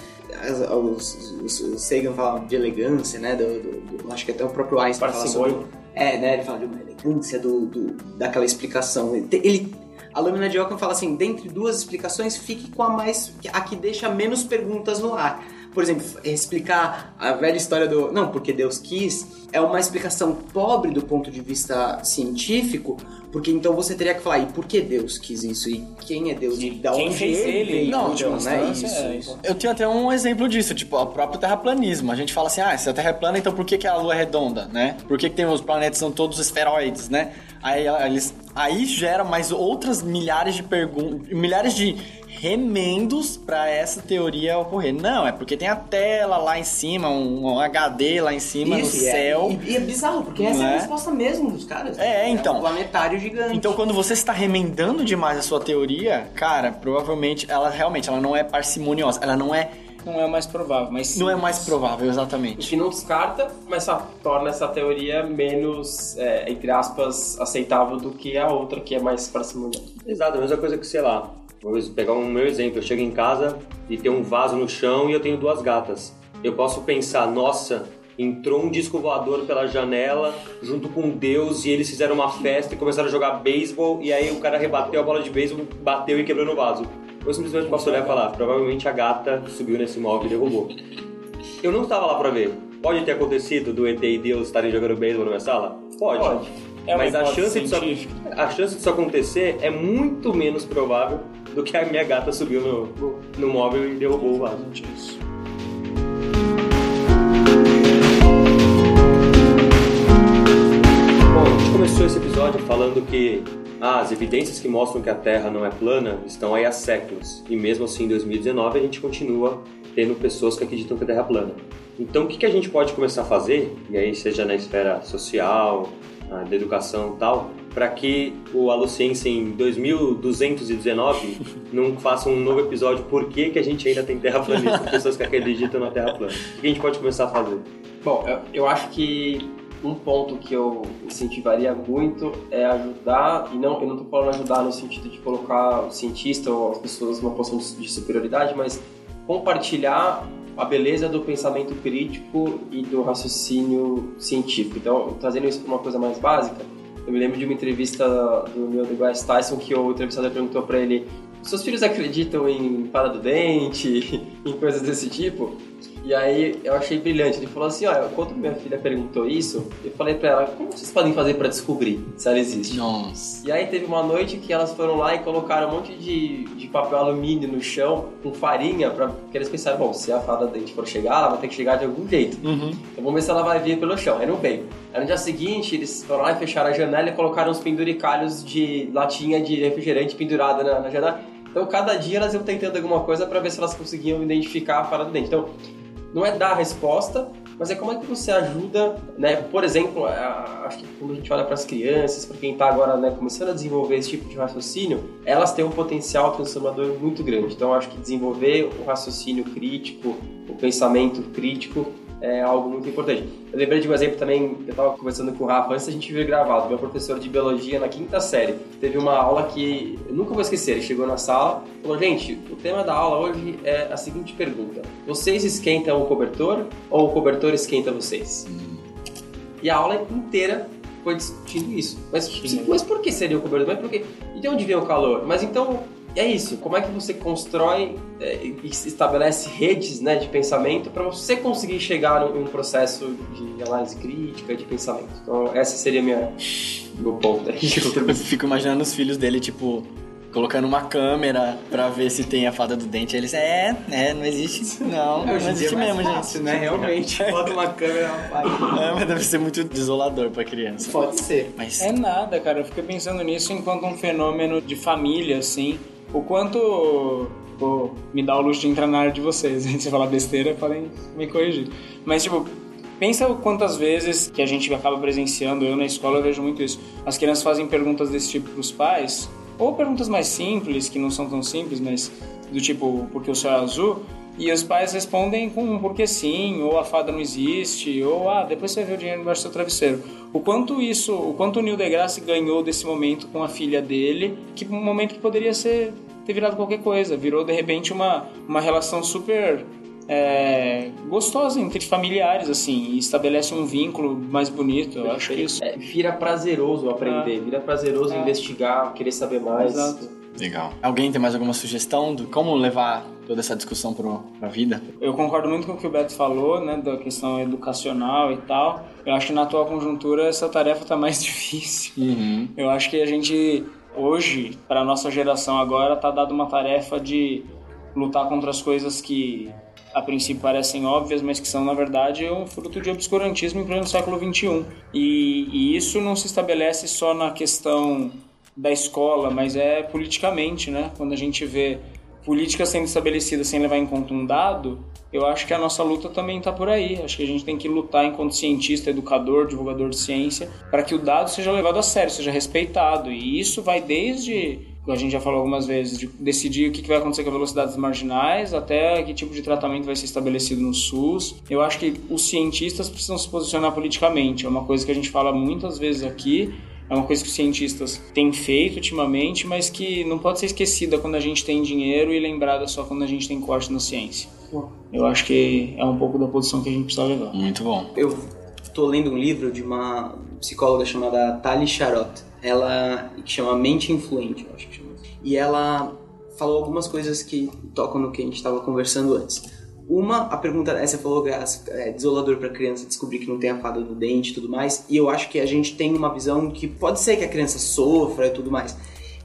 O Sagan fala de elegância, né, do, do, do, acho que até o próprio Einstein fala sobre... É, né, ele fala de uma elegância do, do, daquela explicação. Ele... ele A lâmina de Ockham fala assim, dentre duas explicações, fique com a mais, a que deixa menos perguntas no ar. Por exemplo, explicar a velha história do não, porque Deus quis, é uma explicação pobre do ponto de vista científico, porque então você teria que falar, e por que Deus quis isso? E quem é Deus? E da quem onde fez ele veio? Não, então, né? Isso, é isso. Eu tenho até um exemplo disso, tipo, o próprio terraplanismo. A gente fala assim, ah, se a Terra é plana, então por que, que a Lua é redonda, né? Por que, que tem os planetas são todos esferoides, né? Aí, eles, aí gera mais outras milhares de perguntas, milhares de remendos para essa teoria ocorrer. Não, é porque tem a tela lá em cima, um, um H D lá em cima isso, no céu. É, e, e é bizarro, porque essa é a resposta mesmo dos caras. É, então. É um planetário gigante. Então, quando você está remendando demais a sua teoria, cara, provavelmente ela realmente ela não é parcimoniosa, ela não é... Não é mais provável, mas sim. Não é mais provável, exatamente. O que não descarta, mas só torna essa teoria menos, é, entre aspas, aceitável do que a outra, que é mais parcimoniosa. Exato, a mesma coisa que, sei lá, vou pegar um meu exemplo, eu chego em casa e tem um vaso no chão e eu tenho duas gatas. Eu posso pensar, nossa, entrou um disco voador pela janela junto com Deus e eles fizeram uma festa e começaram a jogar beisebol e aí o cara rebateu a bola de beisebol, bateu e quebrou no vaso. Eu simplesmente posso olhar e falar, provavelmente a gata subiu nesse móvel e derrubou. Eu não estava lá pra ver. Pode ter acontecido do E T e Deus estarem jogando beisebol na minha sala? Pode. Pode. É mas a chance, disso, a chance disso acontecer é muito menos provável do que a minha gata subiu no, no, no móvel e derrubou o vaso. Isso. começou esse episódio falando que ah, as evidências que mostram que a Terra não é plana estão aí há séculos. E mesmo assim, em dois mil e dezenove, a gente continua tendo pessoas que acreditam que a Terra é plana. Então, o que, que a gente pode começar a fazer, e aí seja na esfera social, da educação e tal, para que o Alociência em dois mil duzentos e dezenove não faça um novo episódio por que, que a gente ainda tem terraplanista, pessoas que acreditam na Terra plana. O que a gente pode começar a fazer? Bom, eu, eu acho que um ponto que eu incentivaria muito é ajudar, e não, eu não estou falando ajudar no sentido de colocar o cientista ou as pessoas numa posição de, de superioridade, mas compartilhar a beleza do pensamento crítico e do raciocínio científico. Então, trazendo isso para uma coisa mais básica, eu me lembro de uma entrevista do Neil deGrasse Tyson que o entrevistador perguntou para ele: seus filhos acreditam em fada do dente, em coisas desse tipo? E aí eu achei brilhante. Ele falou assim: olha, quando minha filha perguntou isso, eu falei pra ela: como vocês podem fazer pra descobrir se ela existe? Nossa. E aí teve uma noite que elas foram lá e colocaram um monte de, de papel alumínio no chão com farinha, pra, porque eles pensaram: bom, se a fada do dente for chegar, ela vai ter que chegar de algum jeito. Uhum. Então vamos ver se ela vai vir pelo chão. Aí não veio. Aí no dia seguinte eles foram lá e fecharam a janela e colocaram uns penduricalhos de latinha de refrigerante pendurada na, na janela. Então cada dia elas iam tentando alguma coisa pra ver se elas conseguiam identificar a fada do dente. Então não é dar a resposta, mas é como é que você ajuda, né? Por exemplo, acho que quando a gente olha para as crianças, para quem está agora, né, começando a desenvolver esse tipo de raciocínio, elas têm um potencial transformador muito grande. Então, acho que desenvolver o raciocínio crítico, o pensamento crítico, é algo muito importante. Eu lembrei de um exemplo também, eu estava conversando com o Rafa antes da gente vir gravado, meu professor de biologia na quinta série. Teve uma aula que eu nunca vou esquecer, ele chegou na sala e falou: gente, o tema da aula hoje é a seguinte pergunta: vocês esquentam o cobertor ou o cobertor esquenta vocês? Hum. E a aula inteira foi discutindo isso. Mas, mas por que seria o cobertor? Mas por quê? E de onde vem o calor? Mas então... é isso, como é que você constrói é, e estabelece redes, né, de pensamento para você conseguir chegar em um processo de análise crítica, de pensamento. Então, essa seria a minha, meu ponto aí. Eu fico imaginando os filhos dele, tipo, colocando uma câmera pra ver se tem a fada do dente. Eles, é, é, não existe, não, não existe mesmo, fácil, gente. Né? Realmente, bota uma câmera na página. É, mas deve ser muito desolador pra criança. Pode ser. Mas... é nada, cara, eu fico pensando nisso enquanto um fenômeno de família, assim. O quanto... Vou me dar o luxo de entrar na área de vocês. Se você falar besteira, podem me corrigir. Mas, tipo, pensa quantas vezes que a gente acaba presenciando, eu na escola eu vejo muito isso. As crianças fazem perguntas desse tipo pros pais, ou perguntas mais simples, que não são tão simples, mas do tipo, por que o céu é azul? E os pais respondem com um porque sim, ou a fada não existe, ou ah, depois você vai ver o dinheiro embaixo do seu travesseiro. O quanto isso, o quanto o Neil deGrasse ganhou desse momento com a filha dele, que um momento que poderia ser, ter virado qualquer coisa, virou de repente uma, uma relação super é, gostosa entre familiares, assim, e estabelece um vínculo mais bonito. Eu acho que isso é, vira prazeroso aprender, é. vira prazeroso é. investigar, querer saber mais. Exato. Legal. Alguém tem mais alguma sugestão de como levar toda essa discussão para a vida? Eu concordo muito com o que o Beto falou, né, da questão educacional e tal. Eu acho que na atual conjuntura essa tarefa está mais difícil. Uhum. Eu acho que a gente, hoje, para a nossa geração agora, está dado uma tarefa de lutar contra as coisas que a princípio parecem óbvias, mas que são, na verdade, um fruto de obscurantismo em pleno século vinte e um. E, e isso não se estabelece só na questão da escola, mas é politicamente, né? Quando a gente vê políticas sendo estabelecidas sem levar em conta um dado, eu acho que a nossa luta também está por aí. Acho que a gente tem que lutar enquanto cientista, educador, divulgador de ciência, para que o dado seja levado a sério, seja respeitado. E isso vai desde, a gente já falou algumas vezes, de decidir o que vai acontecer com as velocidades marginais, até que tipo de tratamento vai ser estabelecido no SUS. Eu acho que os cientistas precisam se posicionar politicamente. É uma coisa que a gente fala muitas vezes aqui, é uma coisa que os cientistas têm feito ultimamente, mas que não pode ser esquecida quando a gente tem dinheiro e lembrada só quando a gente tem corte na ciência. Eu acho que é um pouco da posição que a gente precisa levar. Muito bom. Eu estou lendo um livro de uma psicóloga chamada Tali Sharot. Ela que chama Mente Influente, eu acho que chama. E ela falou algumas coisas que tocam no que a gente estava conversando antes. Uma, a pergunta, você falou que é desolador para a criança descobrir que não tem a fada do dente e tudo mais, e eu acho que a gente tem uma visão que pode ser que a criança sofra e tudo mais,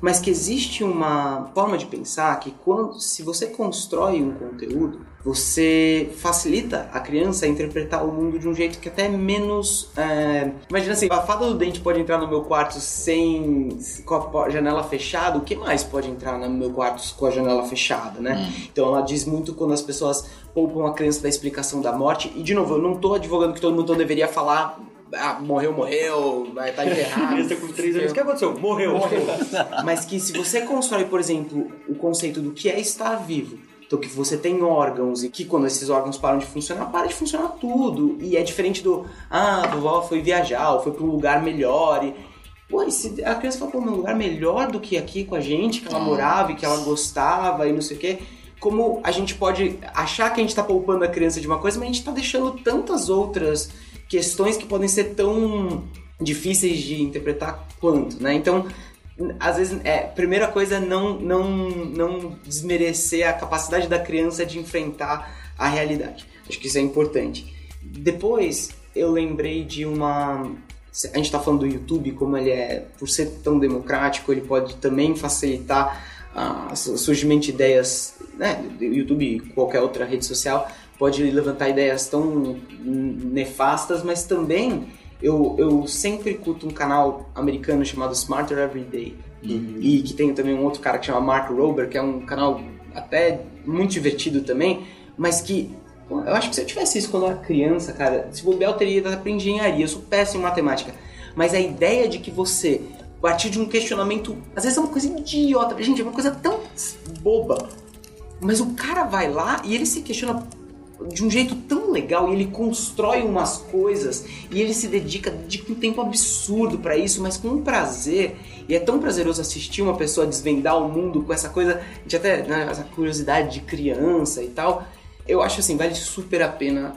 mas que existe uma forma de pensar que quando, se você constrói um conteúdo, você facilita a criança a interpretar o mundo de um jeito que até é menos... É... Imagina assim, a fada do dente pode entrar no meu quarto sem com a janela fechada, o que mais pode entrar no meu quarto com a janela fechada, né? Hum. Então ela diz muito quando as pessoas poupam a criança da explicação da morte, e de novo, eu não estou advogando que todo mundo deveria falar... Ah, morreu, morreu, vai estar enterrado. Criança com três anos, o que aconteceu? Morreu. Morreu. Mas que se você constrói, por exemplo, o conceito do que é estar vivo, então que você tem órgãos e que quando esses órgãos param de funcionar, para de funcionar tudo. E é diferente do, ah, a vovó foi viajar, ou foi para um lugar melhor. E, pô, e se a criança foi para um lugar melhor do que aqui com a gente, que ela morava e que ela gostava e não sei o quê. Como a gente pode achar que a gente está poupando a criança de uma coisa, mas a gente está deixando tantas outras questões que podem ser tão difíceis de interpretar quanto, né? Então, às vezes, é, primeira coisa é não, não, não desmerecer a capacidade da criança de enfrentar a realidade. Acho que isso é importante. Depois, eu lembrei de uma... A gente está falando do YouTube, como ele é, por ser tão democrático, ele pode também facilitar o surgimento de ideias, né? O YouTube e qualquer outra rede social pode levantar ideias tão nefastas, mas também eu, eu sempre curto um canal americano chamado Smarter Every Day, uhum. e que tem também um outro cara que chama Mark Rober, que é um canal até muito divertido também, mas que eu acho que se eu tivesse isso quando eu era criança, cara, se bobear eu teria ido pra engenharia, eu sou péssimo em matemática, mas a ideia de que você, a partir de um questionamento, às vezes é uma coisa idiota, gente, é uma coisa tão boba, mas o cara vai lá e ele se questiona de um jeito tão legal, e ele constrói umas coisas e ele se dedica de um tempo absurdo pra isso, mas com um prazer, e é tão prazeroso assistir uma pessoa desvendar o mundo com essa coisa de até, né, essa curiosidade de criança e tal. Eu acho assim, vale super a pena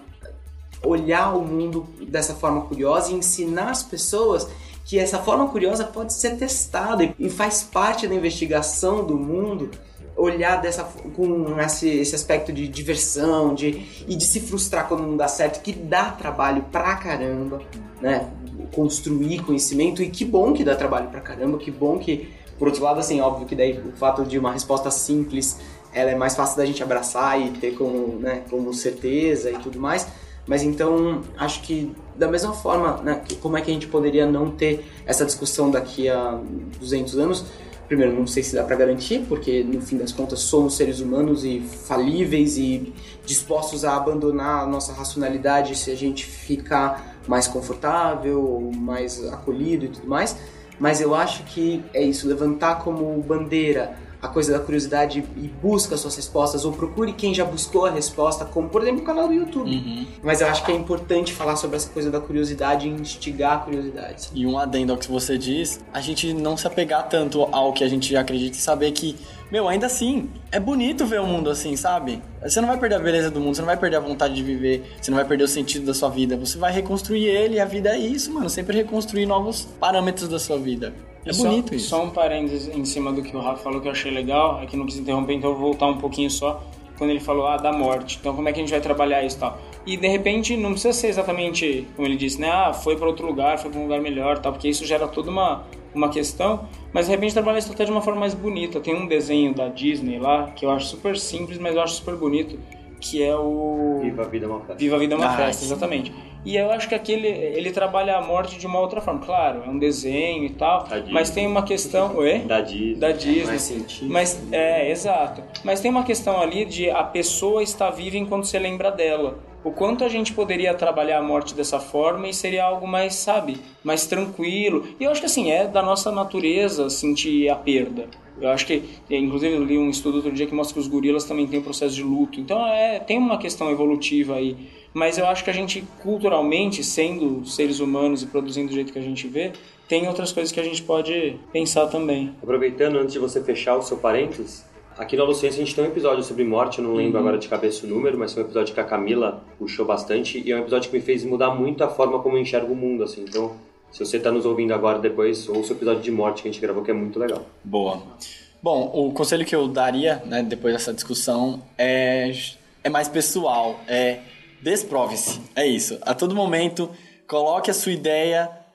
olhar o mundo dessa forma curiosa e ensinar as pessoas que essa forma curiosa pode ser testada e faz parte da investigação do mundo. Olhar dessa, com esse, esse aspecto de diversão de, e de se frustrar quando não dá certo, que dá trabalho pra caramba, né? Construir conhecimento, e que bom que dá trabalho pra caramba, que bom que, por outro lado, assim, óbvio que daí o fato de uma resposta simples, ela é mais fácil da gente abraçar e ter como, né, como certeza e tudo mais, mas então acho que da mesma forma, né, como é que a gente poderia não ter essa discussão daqui a duzentos anos? Primeiro, não sei se dá pra garantir, porque no fim das contas somos seres humanos e falíveis e dispostos a abandonar a nossa racionalidade se a gente ficar mais confortável, mais acolhido e tudo mais. Mas eu acho que é isso, levantar como bandeira a coisa da curiosidade e busca suas respostas, ou procure quem já buscou a resposta, como por exemplo o canal do YouTube. Uhum. Mas eu acho que é importante falar sobre essa coisa da curiosidade e instigar a curiosidade. E um adendo ao que você diz, a gente não se apegar tanto ao que a gente já acredita e saber que, meu, ainda assim, é bonito ver o mundo assim, sabe? Você não vai perder a beleza do mundo, você não vai perder a vontade de viver, você não vai perder o sentido da sua vida, você vai reconstruir ele, e a vida é isso, mano, sempre reconstruir novos parâmetros da sua vida. É só, bonito isso. Só um parênteses em cima do que o Rafa falou que eu achei legal, é que não precisa interromper, então eu vou voltar um pouquinho só, quando ele falou, ah, da morte, então como é que a gente vai trabalhar isso e tal. E de repente não precisa ser exatamente como ele disse, né, ah, foi para outro lugar, foi para um lugar melhor, tal, porque isso gera toda uma, uma questão, mas de repente trabalhar isso até de uma forma mais bonita. Tem um desenho da Disney lá, que eu acho super simples, mas eu acho super bonito, que é o... Viva a Vida é uma Festa. Viva a Vida é uma ah, Festa, sim. Exatamente. E eu acho que aquele, ele trabalha a morte de uma outra forma. Claro, é um desenho e tal, mas tem uma questão... Oi? Da Disney. Da Disney. Mais científico. Mas, é, exato. Mas tem uma questão ali de a pessoa estar viva enquanto você lembra dela. O quanto a gente poderia trabalhar a morte dessa forma e seria algo mais, sabe, mais tranquilo. E eu acho que assim, é da nossa natureza sentir a perda. Eu acho que, inclusive eu li um estudo outro dia que mostra que os gorilas também têm um processo de luto. Então é, tem uma questão evolutiva aí. Mas eu acho que a gente, culturalmente, sendo seres humanos e produzindo do jeito que a gente vê, tem outras coisas que a gente pode pensar também. Aproveitando, antes de você fechar o seu parênteses, aqui no Aluciência a gente tem um episódio sobre morte, eu não lembro uhum. agora de cabeça o número, mas foi um episódio que a Camila puxou bastante, e é um episódio que me fez mudar muito a forma como eu enxergo o mundo, assim. Então, se você está nos ouvindo agora depois, ouça o episódio de morte que a gente gravou, que é muito legal. Boa. Bom, o conselho que eu daria, né, depois dessa discussão, é, é mais pessoal, é desprove-se, é isso. A todo momento, coloque a sua ideia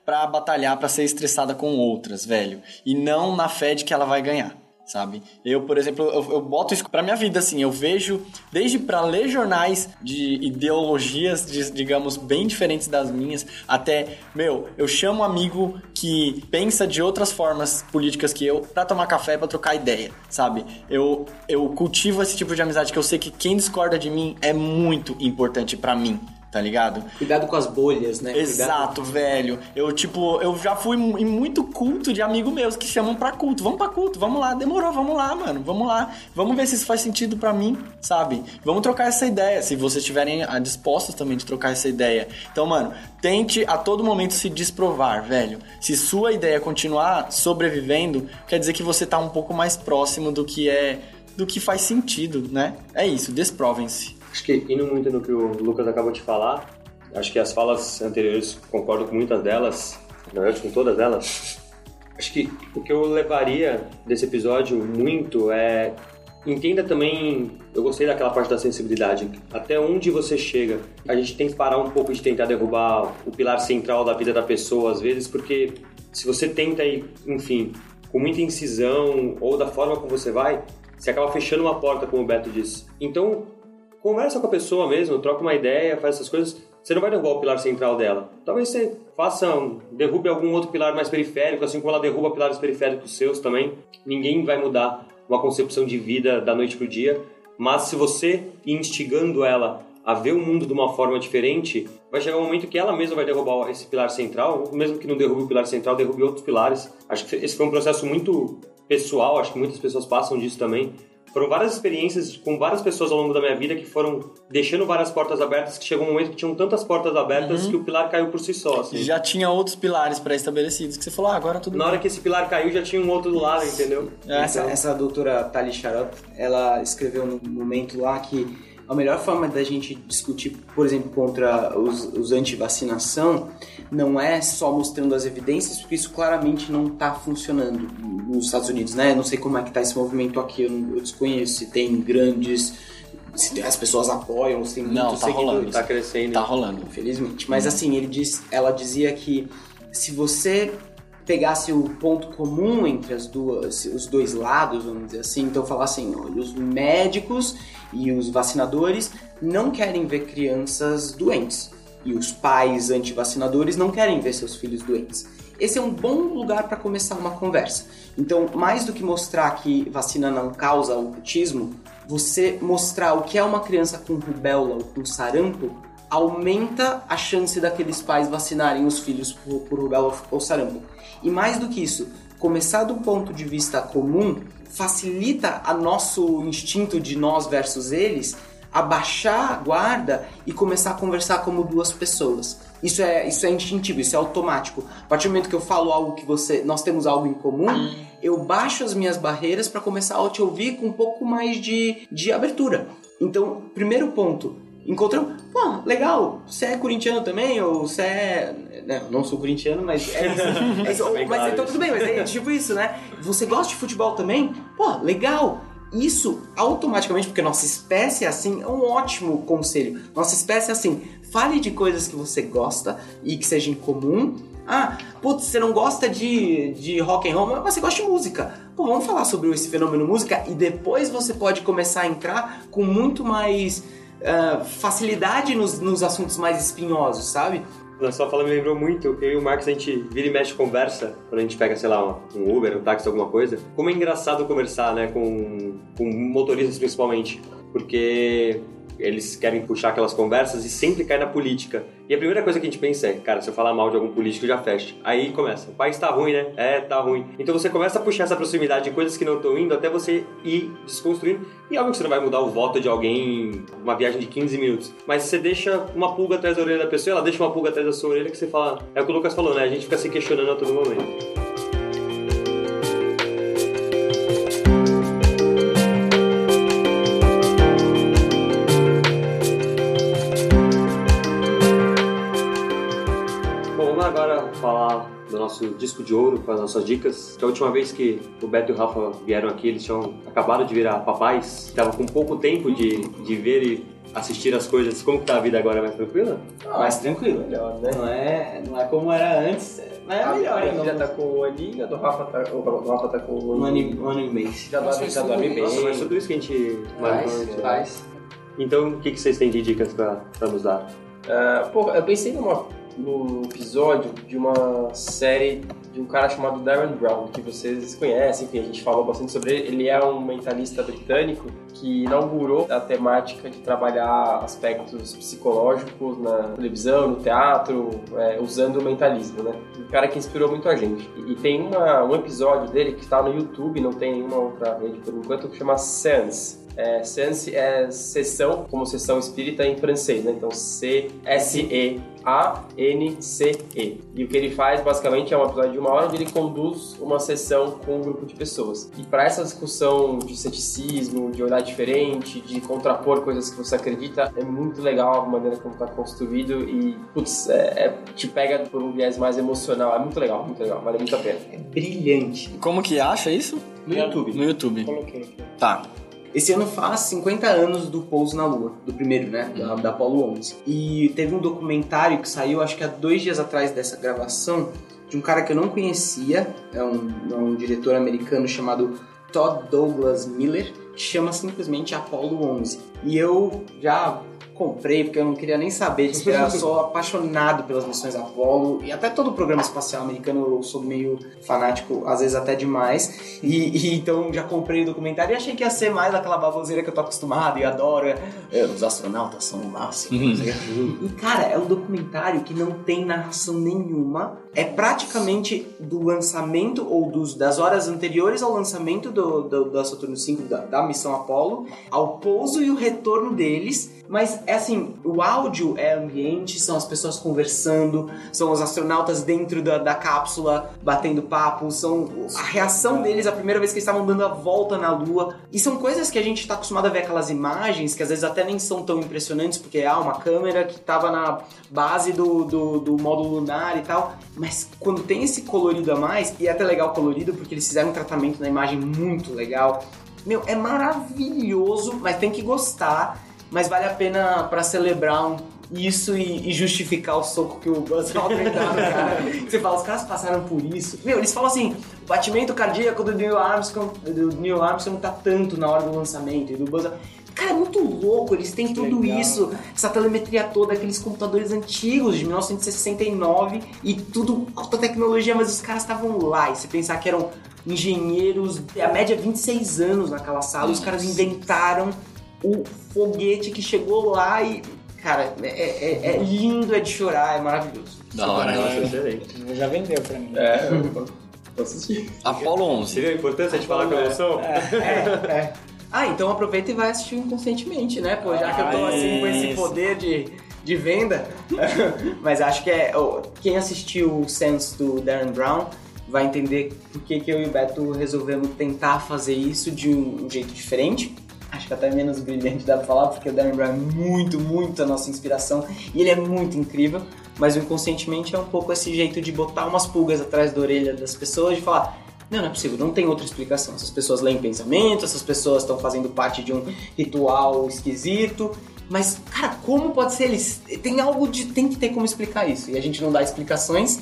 pra batalhar, pra ser estressada com outras, velho. E não na fé de que ela vai ganhar, sabe? Eu, por exemplo, eu, eu boto isso pra minha vida, assim, eu vejo, desde pra ler jornais de ideologias, de, digamos, bem diferentes das minhas, até, meu, eu chamo um amigo que pensa de outras formas políticas que eu pra tomar café, pra trocar ideia, sabe? Eu, eu cultivo esse tipo de amizade que eu sei que quem discorda de mim é muito importante pra mim. Tá ligado? Cuidado com as bolhas, né? Exato, Cuidado. velho. Eu, tipo, eu já fui em muito culto de amigo meus que chamam pra culto. Vamos pra culto, vamos lá. Demorou, vamos lá, mano. Vamos lá. Vamos ver se isso faz sentido pra mim, sabe? Vamos trocar essa ideia, se vocês estiverem dispostos também de trocar essa ideia. Então, mano, tente a todo momento se desprovar, velho. Se sua ideia continuar sobrevivendo, quer dizer que você tá um pouco mais próximo do que é... do que faz sentido, né? É isso, desprovem-se. Acho que, indo muito no que o Lucas acabou de falar, acho que as falas anteriores, concordo com muitas delas, na verdade com todas elas. Acho que o que eu levaria desse episódio muito é... Entenda também, eu gostei daquela parte da sensibilidade, até onde você chega. A gente tem que parar um pouco de tentar derrubar o pilar central da vida da pessoa, às vezes, porque se você tenta ir, enfim, com muita incisão ou da forma como você vai, você acaba fechando uma porta, como o Beto disse. Então, conversa com a pessoa mesmo, troca uma ideia, faz essas coisas. Você não vai derrubar o pilar central dela. Talvez você faça, um, derrube algum outro pilar mais periférico, assim como ela derruba pilares periféricos seus também. Ninguém vai mudar uma concepção de vida da noite pro dia. Mas se você ir instigando ela a ver o mundo de uma forma diferente, vai chegar um momento que ela mesma vai derrubar esse pilar central, mesmo que não derrube o pilar central, derrube outros pilares. Acho que esse foi um processo muito pessoal, acho que muitas pessoas passam disso também. Foram várias experiências com várias pessoas ao longo da minha vida que foram deixando várias portas abertas, que chegou um momento que tinham tantas portas abertas uhum. que o pilar caiu por si só. Assim. Já tinha outros pilares pré-estabelecidos, que você falou, ah, agora tudo Na bem. hora que esse pilar caiu, já tinha um outro do lado, entendeu? Essa, então... essa doutora Tali Sharot, ela escreveu num momento lá que a melhor forma da gente discutir, por exemplo, contra os, os anti-vacinação não é só mostrando as evidências, porque isso claramente não está funcionando nos Estados Unidos, né? Não sei como é que está esse movimento aqui, eu, não, eu desconheço se tem grandes... se as pessoas apoiam, se tem muitos não, tá seguidores. rolando, tá crescendo. Tá rolando. Infelizmente. Mas assim, ele diz, ela dizia que se você pegasse o ponto comum entre as duas, os dois lados, vamos dizer assim, então falar assim, olha, os médicos e os vacinadores não querem ver crianças doentes e os pais antivacinadores não querem ver seus filhos doentes. Esse é um bom lugar para começar uma conversa. Então, mais do que mostrar que vacina não causa autismo, você mostrar o que é uma criança com rubéola ou com sarampo aumenta a chance daqueles pais vacinarem os filhos por, por rubéola ou sarampo. E mais do que isso, começar do ponto de vista comum facilita a nosso instinto de nós versus eles abaixar a guarda e começar a conversar como duas pessoas. Isso é, isso é instintivo, isso é automático. A partir do momento que eu falo algo que você, nós temos algo em comum, hum. eu baixo as minhas barreiras para começar a te ouvir com um pouco mais de, de abertura. Então, primeiro ponto, encontramos, pô, legal, você é corintiano também, ou você é... Não, não sou corintiano, mas é isso. É isso. Mas claro, então tudo bem, mas é tipo isso, né? Você gosta de futebol também? Pô, legal. Isso, automaticamente, porque nossa espécie é assim, é um ótimo conselho. Nossa espécie é assim, fale de coisas que você gosta e que seja em comum. Ah, putz, você não gosta de, de rock and roll, mas você gosta de música. Pô, vamos falar sobre esse fenômeno música e depois você pode começar a entrar com muito mais uh, facilidade nos, nos assuntos mais espinhosos, sabe? Na sua fala me lembrou muito, eu e o Marcos, a gente vira e mexe conversa, quando a gente pega, sei lá, um Uber, um táxi, alguma coisa. Como é engraçado conversar, né, com, com motoristas principalmente, porque eles querem puxar aquelas conversas e sempre cai na política. E a primeira coisa que a gente pensa é, cara, se eu falar mal de algum político, já fecha. Aí começa, o país tá ruim, né? É, tá ruim. Então você começa a puxar essa proximidade de coisas que não estão indo até você ir desconstruindo. E é óbvio que você não vai mudar o voto de alguém uma viagem de quinze minutos. Mas você deixa uma pulga atrás da orelha da pessoa, ela deixa uma pulga atrás da sua orelha que você fala... É o que o Lucas falou, né? A gente fica se questionando a todo momento. Falar do nosso disco de ouro com as nossas dicas. Que a última vez que o Beto e o Rafa vieram aqui, eles tinham acabado de virar papais, estavam com pouco tempo de, de ver e assistir as coisas, como que tá a vida agora? Mais tranquila? Ah, mais tranquilo. Melhor, né? Não é, não é como era antes, mas é A melhor. minha Então. filha tá com um aninho, a do Rafa tá, o Rafa tá com Um ano, e- um ano e meio. Já dorme, já dorme bem. Nossa, mas tudo isso que a gente marcou Faz, antes, né? faz. Então, o que, que vocês têm de dicas pra, pra nos dar? Uh, pô, eu pensei numa, num episódio de uma série de um cara chamado Darren Brown, que vocês conhecem, enfim, a gente falou bastante sobre ele. Ele é um mentalista britânico que inaugurou a temática de trabalhar aspectos psicológicos na televisão, no teatro, é, usando o mentalismo, né? Um cara que inspirou muito a gente. E, e tem uma, um episódio dele que está no YouTube, não tem nenhuma outra rede por enquanto, que chama Seance. É, Seance é sessão, como sessão espírita em francês, né? Então C S E A N C E. E o que ele faz, basicamente, é um episódio de uma hora onde ele conduz uma sessão com um grupo de pessoas. E para essa discussão de ceticismo, de olhar diferente, de contrapor coisas que você acredita, é muito legal a maneira como está construído e, putz, é, é, te pega por um viés mais emocional. É muito legal, muito legal, vale muito a pena. É brilhante. Como que acha isso? No YouTube. No YouTube. Coloquei aqui. Tá. Esse ano faz cinquenta anos do pouso na Lua, do primeiro, né? Da, da Apollo onze. E teve um documentário que saiu, acho que há dois dias atrás dessa gravação, de um cara que eu não conhecia, é um, é um diretor americano chamado Todd Douglas Miller, que chama simplesmente Apollo onze. E eu já comprei, porque eu não queria nem saber de esperar, eu sou apaixonado pelas missões Apollo, e até todo o programa espacial americano eu sou meio fanático, às vezes até demais, e, e então já comprei o documentário e achei que ia ser mais aquela baboseira que eu tô acostumado e adoro, é, é, os astronautas são o máximo. E cara, é um documentário que não tem narração nenhuma, é praticamente do lançamento, ou dos, das horas anteriores ao lançamento do, do, da Saturno cinco, da, da missão Apollo, ao pouso e o retorno deles. Mas, é assim, o áudio é ambiente, são as pessoas conversando, são os astronautas dentro da, da cápsula batendo papo, são a reação deles a primeira vez que eles estavam dando a volta na Lua. E são coisas que a gente está acostumado a ver, aquelas imagens que às vezes até nem são tão impressionantes, porque há ah, uma câmera que estava na base do, do, do módulo lunar e tal. Mas quando tem esse colorido a mais, e é até legal o colorido, porque eles fizeram um tratamento na imagem muito legal. Meu, é maravilhoso, mas tem que gostar. Mas vale a pena pra celebrar um, isso e, e justificar o soco que o Buzz Aldrin dá no cara. Você fala, os caras passaram por isso. Meu, eles falam assim, o batimento cardíaco do Neil Armstrong, do Neil Armstrong tá tanto na hora do lançamento e do Buzz Aldrin. Cara, é muito louco, eles têm tudo legal. Isso, essa telemetria toda, aqueles computadores antigos de mil novecentos e sessenta e nove e tudo, alta tecnologia, mas os caras estavam lá. E você pensar que eram engenheiros, a média vinte e seis anos naquela sala, os caras inventaram o foguete que chegou lá e, cara, é, é, é lindo, é de chorar, é maravilhoso. Da hora. Nossa, excelente. Já vendeu pra mim. É, eu vou assistir. Apollo onze. Você viu a importância de falar com emoção? É, é. Ah, então aproveita e vai assistir inconscientemente, né? Pô, já que eu tô assim com esse isso. poder de, de venda. Mas acho que é. Oh, quem assistiu o Sense do Darren Brown vai entender por que, que eu e o Beto resolvemos tentar fazer isso de um, um jeito diferente. Acho que até menos brilhante dá pra falar, porque o Darren Brown é muito, muito a nossa inspiração e ele é muito incrível, mas o inconscientemente é um pouco esse jeito de botar umas pulgas atrás da orelha das pessoas e falar, não, não é possível, não tem outra explicação. Essas pessoas leem pensamento, essas pessoas estão fazendo parte de um ritual esquisito, mas, cara, como pode ser? Eles tem algo de... tem que ter como explicar isso, e a gente não dá explicações,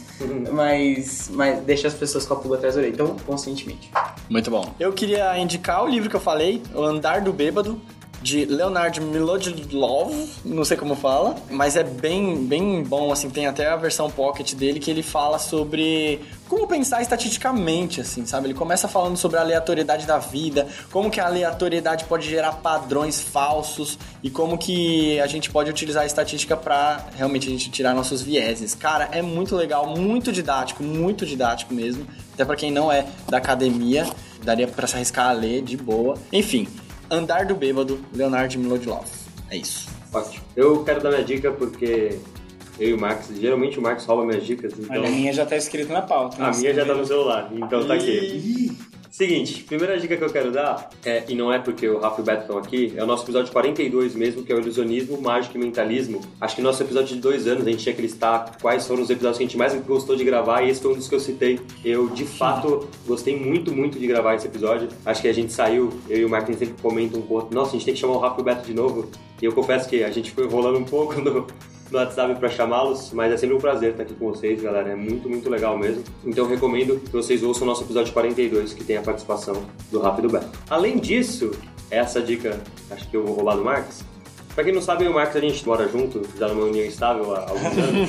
mas, mas deixa as pessoas com a pulga atrás da orelha, então, conscientemente. Muito bom. Eu queria indicar o livro que eu falei, O Andar do Bêbado, de Leonard Milodlov, não sei como fala, mas é bem, bem bom, assim, tem até a versão pocket dele que ele fala sobre como pensar estatisticamente, assim, sabe? Ele começa falando sobre a aleatoriedade da vida, como que a aleatoriedade pode gerar padrões falsos e como que a gente pode utilizar a estatística pra realmente a gente tirar nossos vieses. Cara, é muito legal, muito didático, muito didático mesmo, até pra quem não é da academia, daria pra se arriscar a ler de boa. Enfim, Andar do Bêbado, Leonard Milodlov. É isso. Ótimo. Eu quero dar minha dica porque eu e o Max, geralmente o Max rouba minhas dicas, então... Olha, a minha já tá escrita na pauta. A minha já tá no celular, então tá aqui. Seguinte, primeira dica que eu quero dar, é, e não é porque o Rafa e o Beto estão aqui, é o nosso episódio quarenta e dois mesmo, que é o ilusionismo, mágica e mentalismo. Acho que no nosso episódio de dois anos a gente tinha que listar quais foram os episódios que a gente mais gostou de gravar, e esse foi um dos que eu citei. Eu, de fato, gostei muito, muito de gravar esse episódio. Acho que a gente saiu, eu e o Marquinhos sempre comentam um pouco, nossa, a gente tem que chamar o Rafa e o Beto de novo. E eu confesso que a gente foi enrolando um pouco no... no WhatsApp para chamá-los, mas é sempre um prazer estar aqui com vocês, galera. É muito, muito legal mesmo. Então eu recomendo que vocês ouçam o nosso episódio quarenta e dois, que tem a participação do Rafa e do Beto. Além disso, essa dica, acho que eu vou roubar do Marcos. Pra quem não sabe, eu e o Marcos, a gente mora junto, já numa união estável há alguns anos.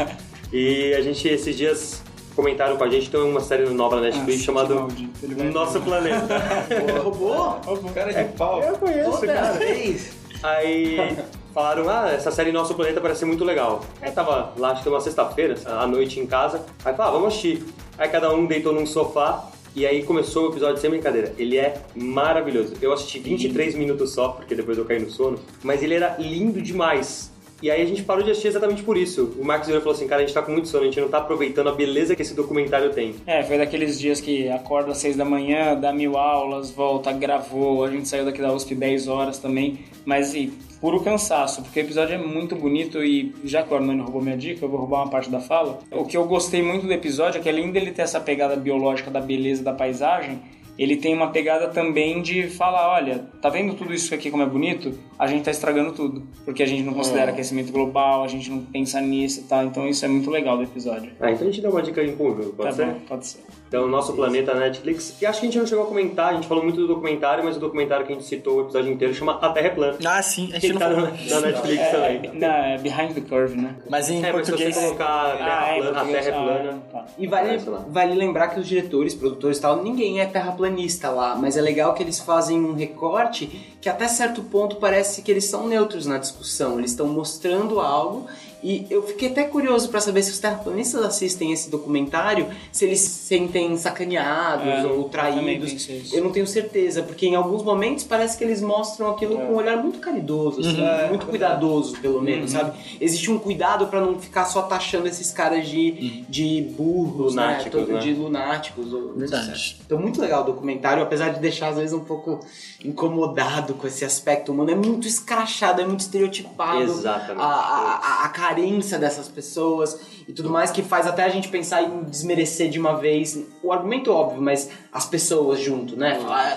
E a gente, esses dias, comentaram com a gente, tem uma série nova na Netflix ah, chamada Nosso Planeta. Roubou? Roubou. Cara de pau. Eu conheço, Outra cara. vez. Aí... falaram, ah, essa série Nosso Planeta parece ser muito legal. Aí tava lá, acho que uma sexta-feira, à noite em casa. Aí falaram, ah, vamos assistir. Aí cada um deitou num sofá e aí começou o episódio sem brincadeira. Ele é maravilhoso. Eu assisti vinte e três minutos só, porque depois eu caí no sono. Mas ele era lindo demais. E aí a gente parou de assistir exatamente por isso. O Marcos falou assim, cara, a gente tá com muito sono, a gente não tá aproveitando a beleza que esse documentário tem. É, foi daqueles dias que acorda às seis da manhã, dá mil aulas, volta, gravou, a gente saiu daqui da U S P dez horas também, mas e, puro cansaço, porque o episódio é muito bonito e já que o Arnone roubou minha dica, eu vou roubar uma parte da fala. O que eu gostei muito do episódio é que além dele ter essa pegada biológica da beleza da paisagem, ele tem uma pegada também de falar, olha, tá vendo tudo isso aqui como é bonito? A gente tá estragando tudo, porque a gente não considera é. aquecimento global, a gente não pensa nisso e tal, então isso é muito legal do episódio. Ah, então a gente dá uma dica em conjunto, pode tá ser? Bom, pode ser. Então, o Nosso Planeta na Netflix, e acho que a gente não chegou a comentar, a gente falou muito do documentário, mas o documentário que a gente citou o episódio inteiro chama A Terra é Plana. Ah, sim, a gente que não tá falou. na, na Netflix é, também. Não, é Behind the Curve, né? Mas em é, português... se você colocar a Terra, ah, plana, é, a terra é Plana... Tá. E vale, vale lembrar que os diretores, produtores e tal, ninguém é terraplanista lá, mas é legal que eles fazem um recorte que até certo ponto parece que eles são neutros na discussão, eles estão mostrando algo. E eu fiquei até curioso pra saber se os terraplanistas assistem esse documentário, se eles se sentem sacaneados é, ou traídos. Eu não tenho certeza, porque em alguns momentos parece que eles mostram aquilo é. com um olhar muito caridoso, assim, uhum. muito cuidadoso, pelo menos, uhum. sabe? Existe um cuidado pra não ficar só taxando esses caras de, uhum. de burros, lunáticos, né? né? De lunáticos. Ou, Verdade. Então, muito legal o documentário, apesar de deixar às vezes um pouco incomodado com esse aspecto humano. É muito escrachado, é muito estereotipado. Exatamente. A, a, a carência dessas pessoas e tudo mais, que faz até a gente pensar em desmerecer de uma vez o argumento óbvio, mas as pessoas junto, né? Falar, ah,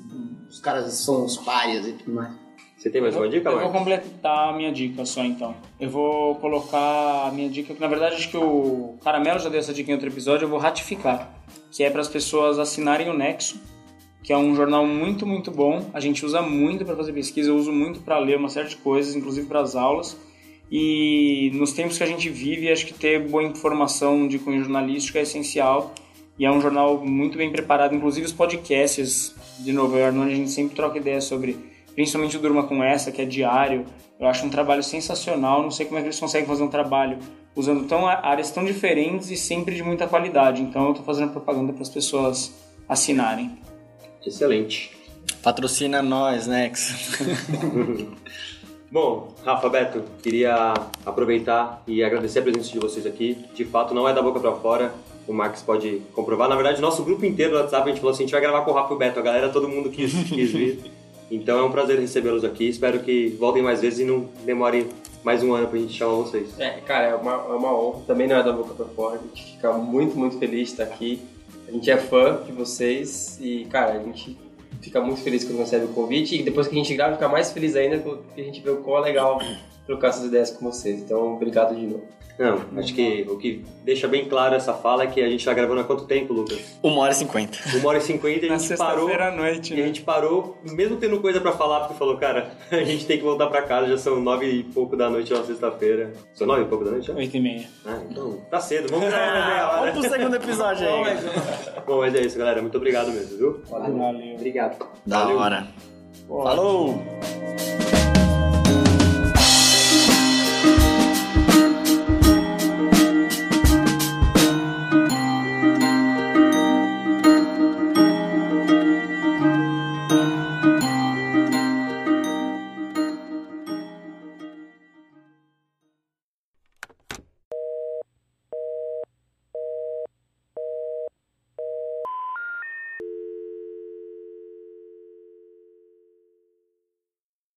os caras são os párias e tudo mais. Você tem mais uma dica, Eu Marcos? vou completar a minha dica só, então. Eu vou colocar a minha dica, que na verdade acho que o Caramelo já deu essa dica em outro episódio, eu vou ratificar, que é para as pessoas assinarem o Nexo, que é um jornal muito, muito bom. A gente usa muito para fazer pesquisa, eu uso muito para ler uma série de coisas, inclusive para as aulas. E nos tempos que a gente vive, acho que ter boa informação de cunho jornalístico é essencial. E é um jornal muito bem preparado, inclusive os podcasts. De novo, eu e o Arnone, a gente sempre troca ideias sobre, principalmente o Durma Com Essa, que é diário. Eu acho um trabalho sensacional, não sei como é que eles conseguem fazer um trabalho usando tão, áreas tão diferentes e sempre de muita qualidade. Então eu estou fazendo propaganda para as pessoas assinarem. Excelente. Patrocina nós, Nex. Bom, Rafa, Beto, queria aproveitar e agradecer a presença de vocês aqui. De fato, não é da boca pra fora, o Marcos pode comprovar. Na verdade, nosso grupo inteiro do WhatsApp, a gente falou assim, a gente vai gravar com o Rafa e o Beto, a galera, todo mundo quis, quis vir. Então é um prazer recebê-los aqui, espero que voltem mais vezes e não demore mais um ano pra gente chamar vocês. É, cara, é uma, é uma honra, também não é da boca pra fora, a gente fica muito, muito feliz de estar aqui. A gente é fã de vocês e, cara, a gente fica muito feliz quando recebe o convite e depois que a gente grava, fica mais feliz ainda porque a gente vê o quão é legal trocar essas ideias com vocês. Então, obrigado de novo. Não, acho que o que deixa bem claro essa fala é que a gente tá gravando há quanto tempo, Lucas? Uma hora e cinquenta. Uma hora e cinquenta e a gente parou. À noite, né? E a gente parou, mesmo tendo coisa pra falar, porque falou, cara, a gente tem que voltar pra casa, já são nove e pouco da noite na sexta-feira. São nove e pouco da noite já? Oito e meia. Ah, então tá cedo, vamos gravar. Vamos pro segundo episódio aí. Bom, mas é isso, galera. Muito obrigado mesmo, viu? Valeu. Obrigado. Da Valeu. hora. Falou!